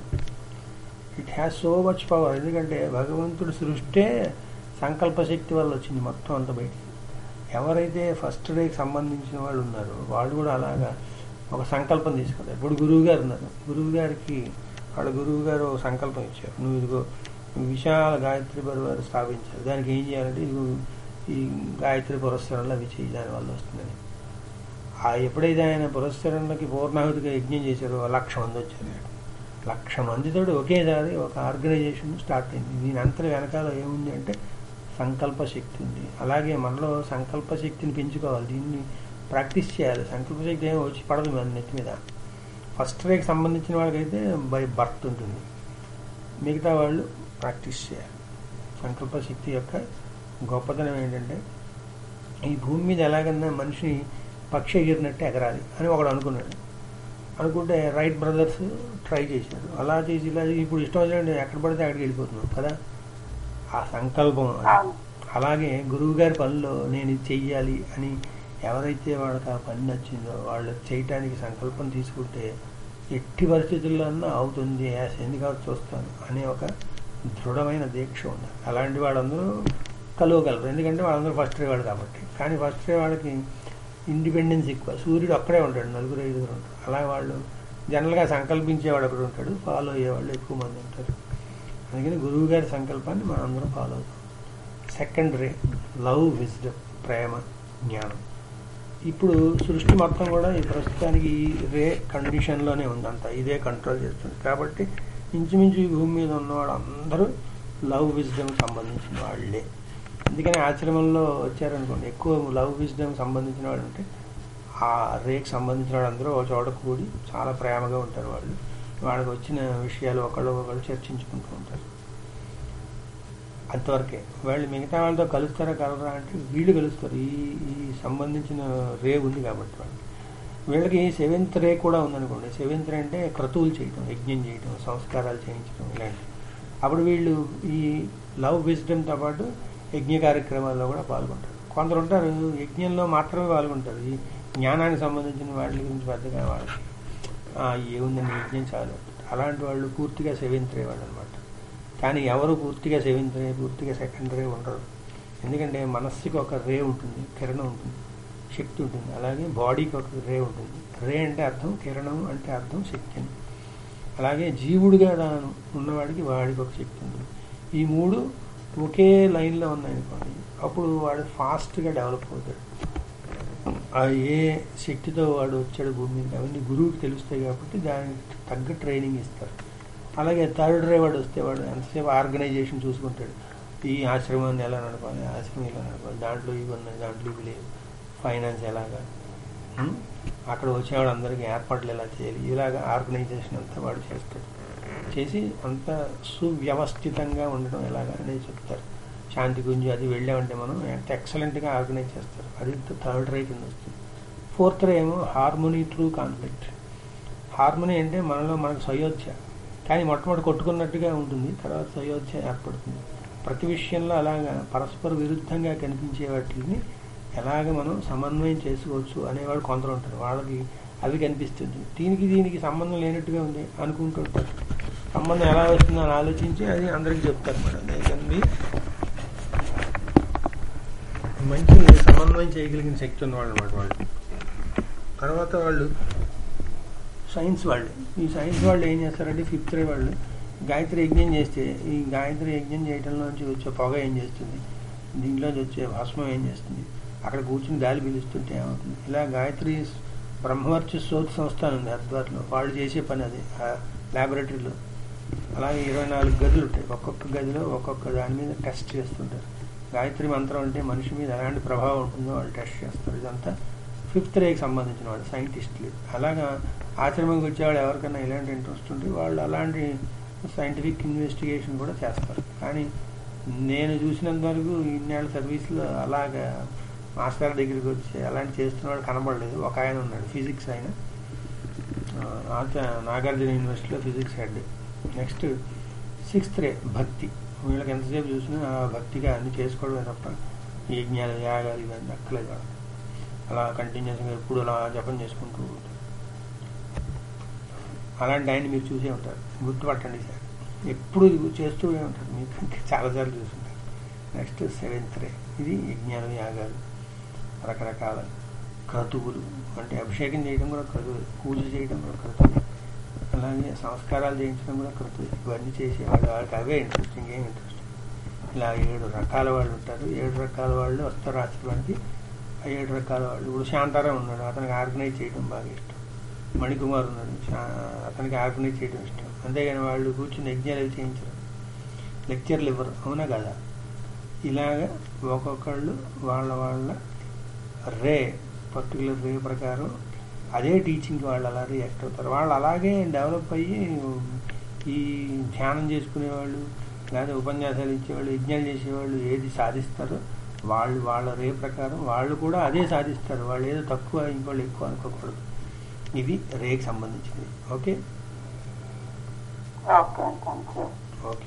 It has so much power. ఎందుకంటే భగవంతుడి సృష్టే సంకల్ప శక్తి వల్ల వచ్చింది మొత్తం అంత బయటికి. ఎవరైతే ఫస్ట్ డేకి సంబంధించిన వాళ్ళు ఉన్నారో వాళ్ళు కూడా అలాగా ఒక సంకల్పం తీసుకుంటారు. ఇప్పుడు గురువు గారు ఉన్నారు, గురువు గారికి వాళ్ళ గురువు గారు ఒక సంకల్పం ఇచ్చారు, నువ్వు ఇదిగో విశాల గాయత్రి పరివారు స్థాపించారు, దానికి ఏం చేయాలంటే ఇదిగో ఈ గాయత్రి పురస్కరణలు అవి చేయి, దానివల్ల వస్తుందని. ఎప్పుడైతే ఆయన పురస్కరణలకి పూర్ణాహుతిగా యజ్ఞం చేశారో 1,00,000 మంది వచ్చారు. 1,00,000 మందితో ఒకేసారి ఒక ఆర్గనైజేషన్ స్టార్ట్ అయింది. దీని అంతటి వెనకాల ఏముంది అంటే సంకల్ప శక్తి ఉంది. అలాగే మనలో సంకల్ప శక్తిని పెంచుకోవాలి, దీన్ని ప్రాక్టీస్ చేయాలి. సంకల్ప శక్తి ఏమో వచ్చి పడదు మన నెత్తి మీద. ఫస్ట్ రేకి సంబంధించిన వాళ్ళకైతే బై బర్త్ ఉంటుంది, మిగతా వాళ్ళు ప్రాక్టీస్ చేయాలి. సంకల్ప శక్తి యొక్క గొప్పతనం ఏంటంటే ఈ భూమి మీద ఎలాగన్నా మనిషిని పక్షి ఎగిరినట్టే ఎగరాలి అని ఒకడు అనుకున్నాడు. అనుకుంటే రైట్ బ్రదర్స్ ట్రై చేశారు, అలా చేసి ఇలా ఇప్పుడు ఇష్టం వచ్చినట్టు ఎక్కడ పడితే అక్కడికి వెళ్ళిపోతున్నాం కదా, ఆ సంకల్పం. అలాగే గురువుగారి పనిలో నేను ఇది చెయ్యాలి అని ఎవరైతే వాళ్ళకి ఆ పని నచ్చిందో వాళ్ళు చేయటానికి సంకల్పం తీసుకుంటే ఎట్టి పరిస్థితుల్లో అవుతుంది, ఎందుకు చూస్తాను అనే ఒక దృఢమైన దీక్ష ఉండాలి. అలాంటి వాళ్ళందరూ కలవగలరు, ఎందుకంటే వాళ్ళందరూ ఫస్ట్ రే వాడు కాబట్టి. కానీ ఫస్ట్ రే వాళ్ళకి ఇండిపెండెన్స్ ఎక్కువ, సూర్యుడు అక్కడే ఉంటాడు, 4-5 ఉంటాడు. అలా వాళ్ళు జనరల్గా సంకల్పించేవాడు ఒకడు ఉంటాడు, ఫాలో అయ్యేవాళ్ళు ఎక్కువ మంది ఉంటారు. అందుకని గురువు గారి సంకల్పాన్ని మనం అందరం ఫాలో అవుతాం. సెకండ్ రే లవ్, విజ్డమ్, ప్రేమ, జ్ఞానం. ఇప్పుడు సృష్టి మొత్తం కూడా ఈ ప్రస్తుతానికి ఈ రే కండిషన్లోనే ఉందంట, ఇదే కంట్రోల్ చేస్తుంది. కాబట్టి ఇంచుమించు ఈ భూమి మీద ఉన్నవాడు అందరూ లవ్ విజ్డమ్ సంబంధించిన వాళ్ళే. అందుకని ఆశ్రమంలో వచ్చారనుకోండి, ఎక్కువ లవ్ విజ్డమ్ సంబంధించిన వాళ్ళు ఉంటే ఆ రేకి సంబంధించిన వాళ్ళందరూ ఒక చోట కూడి చాలా ప్రేమగా ఉంటారు. వాళ్ళకి వచ్చిన విషయాలు ఒకళ్ళు చర్చించుకుంటూ ఉంటారు. అంతవరకే. వాళ్ళు మిగతా వాళ్ళతో కలుస్తారా కలరా అంటే వీళ్ళు కలుస్తారు. ఈ సంబంధించిన రే ఉంది కాబట్టి వీళ్ళకి 7th రే కూడా ఉందనుకోండి. 7th రే అంటే క్రతువులు చేయటం, యజ్ఞం చేయటం, సంస్కారాలు చేయించడం ఇలాంటివి. అప్పుడు వీళ్ళు ఈ లవ్ విజ్డమ్తో పాటు యజ్ఞ కార్యక్రమాల్లో కూడా పాల్గొంటారు. కొందరు ఉంటారు యజ్ఞంలో మాత్రమే పాల్గొంటారు, ఈ జ్ఞానానికి సంబంధించిన వాటి గురించి పెద్దగా వాళ్ళకి ఏముందని యజ్ఞం చాలు. అలాంటి వాళ్ళు పూర్తిగా 7th రే వాళ్ళు అనమాట. కానీ ఎవరు పూర్తిగా 7th రే, పూర్తిగా సెకండ్ రే ఉండరు. ఎందుకంటే మనస్సుకి ఒక రే ఉంటుంది, కిరణం ఉంటుంది, శక్తి ఉంటుంది. అలాగే బాడీకి ఒక రే ఉంటుంది. రే అంటే అర్థం, కిరణం అంటే అర్థం శక్తి అని. అలాగే జీవుడిగా ఉన్నవాడికి వాడికి ఒక శక్తి ఉంటుంది. ఈ 3 ఒకే లైన్లో ఉన్నాయనుకోండి, అప్పుడు వాడు ఫాస్ట్గా డెవలప్ అవుతాడు. ఏ శక్తితో వాడు వచ్చాడు భూమి మీద అవన్నీ గురువుకి తెలుస్తాయి కాబట్టి దానికి తగ్గ ట్రైనింగ్ ఇస్తారు. అలాగే థర్డ్ రే వాడు వస్తే వాడు ఎంతసేపు ఆర్గనైజేషన్ చూసుకుంటాడు. ఈ ఆశ్రమాన్ని ఎలా నడపాలి, ఆశ్రమం ఎలా నడపాలి, దాంట్లో ఇవి ఉన్నాయి, దాంట్లో ఇవి లేవు, ఫైనాన్స్ ఎలాగా, అక్కడ వచ్చేవాడు అందరికీ ఏర్పాట్లు ఎలా చేయాలి, ఇలాగ ఆర్గనైజేషన్ అంతా వాడు చేస్తాడు. చేసి అంత సువ్యవస్థితంగా ఉండడం ఎలాగా అనేది చెప్తారు. శాంతి గుంజి అది వెళ్ళామంటే మనం ఎంత ఎక్సలెంట్గా ఆర్గనైజ్ చేస్తారు. అది థర్డ్ రే కింద వస్తుంది. ఫోర్త్ రే ఏమో హార్మోనీ త్రూ కాన్ఫ్లిక్ట్. హార్మోనీ అంటే మనకు సయోధ్య, కానీ మొట్టమొదటి కొట్టుకున్నట్టుగా ఉంటుంది, తర్వాత సయోధ్య ఏర్పడుతుంది. ప్రతి విషయంలో అలాగా పరస్పర విరుద్ధంగా కనిపించే వాటిని ఎలాగ మనం సమన్వయం చేసుకోవచ్చు అనేవాడు కొందరు ఉంటారు. వాళ్ళకి అవి కనిపిస్తుంది. దీనికి సంబంధం లేనట్టుగా ఉంది అనుకుంటుంటారు. సంబంధం ఎలా వస్తుందో అని ఆలోచించి అది అందరికీ చెప్తారు మేడం. దాన్ని మంచి సమన్వయం చేయగలిగిన శక్తి ఉన్నవాళ్ళు అన్నమాట వాళ్ళు. తర్వాత వాళ్ళు సైన్స్ వాళ్ళు. ఈ సైన్స్ వాళ్ళు ఏం చేస్తారంటే ఫిఫ్త్ రే వాళ్ళు గాయత్రి యజ్ఞం చేస్తే ఈ గాయత్రి యజ్ఞం చేయడంలోంచి వచ్చే పొగ ఏం చేస్తుంది, దీంట్లోంచి వచ్చే భస్మం ఏం చేస్తుంది, అక్కడ కూర్చుని గాలి పీలుస్తుంటే ఏమవుతుంది. ఇలా గాయత్రి బ్రహ్మవర్చ శోధ సంస్థ ఉంది హరిద్వార్లో, వాళ్ళు చేసే పని అది ల్యాబొరేటరీలో. అలాగే 24 గదులు ఉంటాయి. ఒక్కొక్క గదిలో ఒక్కొక్క దాని మీద టెస్ట్ చేస్తుంటారు. గాయత్రి మంత్రం అంటే మనిషి మీద ఎలాంటి ప్రభావం ఉంటుందో వాళ్ళు టెస్ట్ చేస్తారు. ఇదంతా ఫిఫ్త్ రేకి సంబంధించిన వాళ్ళు సైంటిస్టులు. అలాగా ఆశ్రమంకి వచ్చేవాళ్ళు ఎవరికైనా ఇలాంటి ఇంట్రెస్ట్ ఉంటే వాళ్ళు అలాంటి సైంటిఫిక్ ఇన్వెస్టిగేషన్ కూడా చేస్తారు. కానీ నేను చూసినంత వరకు ఇన్నేళ్ళ సర్వీస్లో అలాగా మాస్టర్ దగ్గరికి వచ్చి అలాంటి చేస్తున్నవాడు కనబడలేదు. ఒక ఆయన ఉన్నాడు, ఫిజిక్స్ ఆయన, నాగార్జున యూనివర్సిటీలో physics head. Next sixth ray భక్తి. వీళ్ళకి ఎంతసేపు చూసినా భక్తిగా అన్ని చేసుకోవడమే తప్ప యజ్ఞాలు యాగాలు ఇవన్నీ అక్కలేదు. అలా కంటిన్యూస్గా ఎప్పుడు అలా జపం చేసుకుంటూ ఉంటారు. అలాంటి ఆయన మీరు చూసే ఉంటారు, గుర్తుపట్టండి సార్. ఎప్పుడు చేస్తూ ఉంటారు, మీకు చాలాసార్లు చూస్తుంటారు. Next seventh ray. ఇది యజ్ఞాలు యాగాలు, రకరకాల క్రతువులు, అంటే అభిషేకం చేయడం కూడా క్రతువు, పూజ చేయడం కూడా క్రతువు, అలాగే సంస్కారాలు చేయించడం కూడా క్రతువు. ఇవన్నీ చేసేవాళ్ళు వాళ్ళకి అవే ఇంట్రెస్ట్, ఇంకేం ఇంట్రెస్ట్. ఇలా 7 రకాల వాళ్ళు ఉంటారు. 7 రకాల వాళ్ళు వస్తారు ఆశ్రమానికి. ఆ 7 రకాల వాళ్ళు, ఇప్పుడు శాంతారాం ఉన్నాడు, అతనికి ఆర్గనైజ్ చేయడం బాగా ఇష్టం. మణికుమార్ ఉన్నాడు, అతనికి ఆర్గనైజ్ చేయడం ఇష్టం. అంతేగాని వాళ్ళు కూర్చుని యజ్ఞాలు చేయించరు, లెక్చర్లు ఇవ్వరు, అవునా కదా. ఇలాగ ఒక్కొక్కళ్ళు వాళ్ళ రే, పర్టికులర్ రే ప్రకారం అదే టీచింగ్కి వాళ్ళు అలా రియాక్ట్ అవుతారు. వాళ్ళు అలాగే డెవలప్ అయ్యి ఈ ధ్యానం చేసుకునేవాళ్ళు, లేదా ఉపన్యాసాలు ఇచ్చేవాళ్ళు, యజ్ఞాలు చేసేవాళ్ళు ఏది సాధిస్తారో వాళ్ళ రే ప్రకారం వాళ్ళు కూడా అదే సాధిస్తారు. వాళ్ళు ఏదో తక్కువ ఇంకోళ్ళు ఎక్కువ అనుకోకూడదు. ఇది రేకి సంబంధించింది. Okay okay.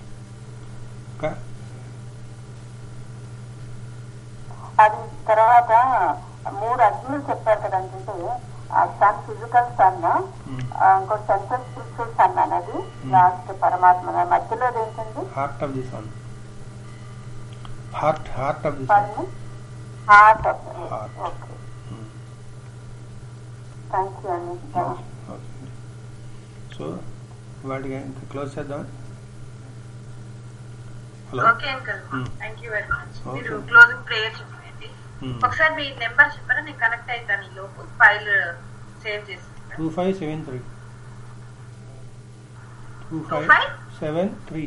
అది తర్వాత 3 అగ్నులు చెప్పారు కదా, అంటే సన్ ఫిజికల్ సన్, ఇంకో సెంట్రల్ స్పిరిచువల్ సన్ అనేది, లాస్ట్ పరమాత్మ, మధ్యలో ఏంటండి heart of the sun. Heart of the sun. Heart of the. Okay, thank you అండి. సో వాటికి ఇంకా క్లోజ్ చేద్దాం. Hello. Okay uncle, thank you very much. మీరు క్లోజింగ్ ప్రేయర్ చెప్పండి. ఒకసారి మీ నెంబర్ చెప్పారా, నేను కనెక్ట్ అవుతాను. ఈ లోపు ఫైల్ సేవ్ చేసి 2573 2573.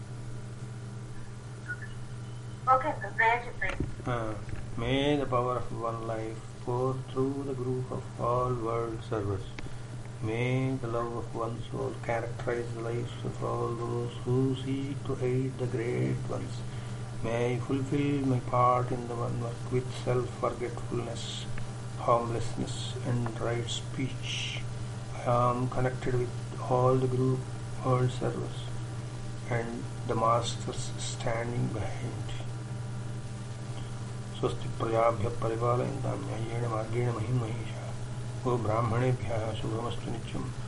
ఓకే అంకుల్, ప్రేయర్ చెప్పండి. May the power of one life pour through the group of all world servers. May the love of one soul characterize the lives of all those who seek to aid the great ones. May I fulfill my part in the one work with self-forgetfulness, harmlessness and right speech. I am connected with all the group world servers and the masters standing behind. स्वस्ति प्रजाभ्यः परिपालयन्तां न्याय्येन मार्गेण महिं महिषा। वो ब्राह्मणेभ्यः शुभमस्तु नित्यम्।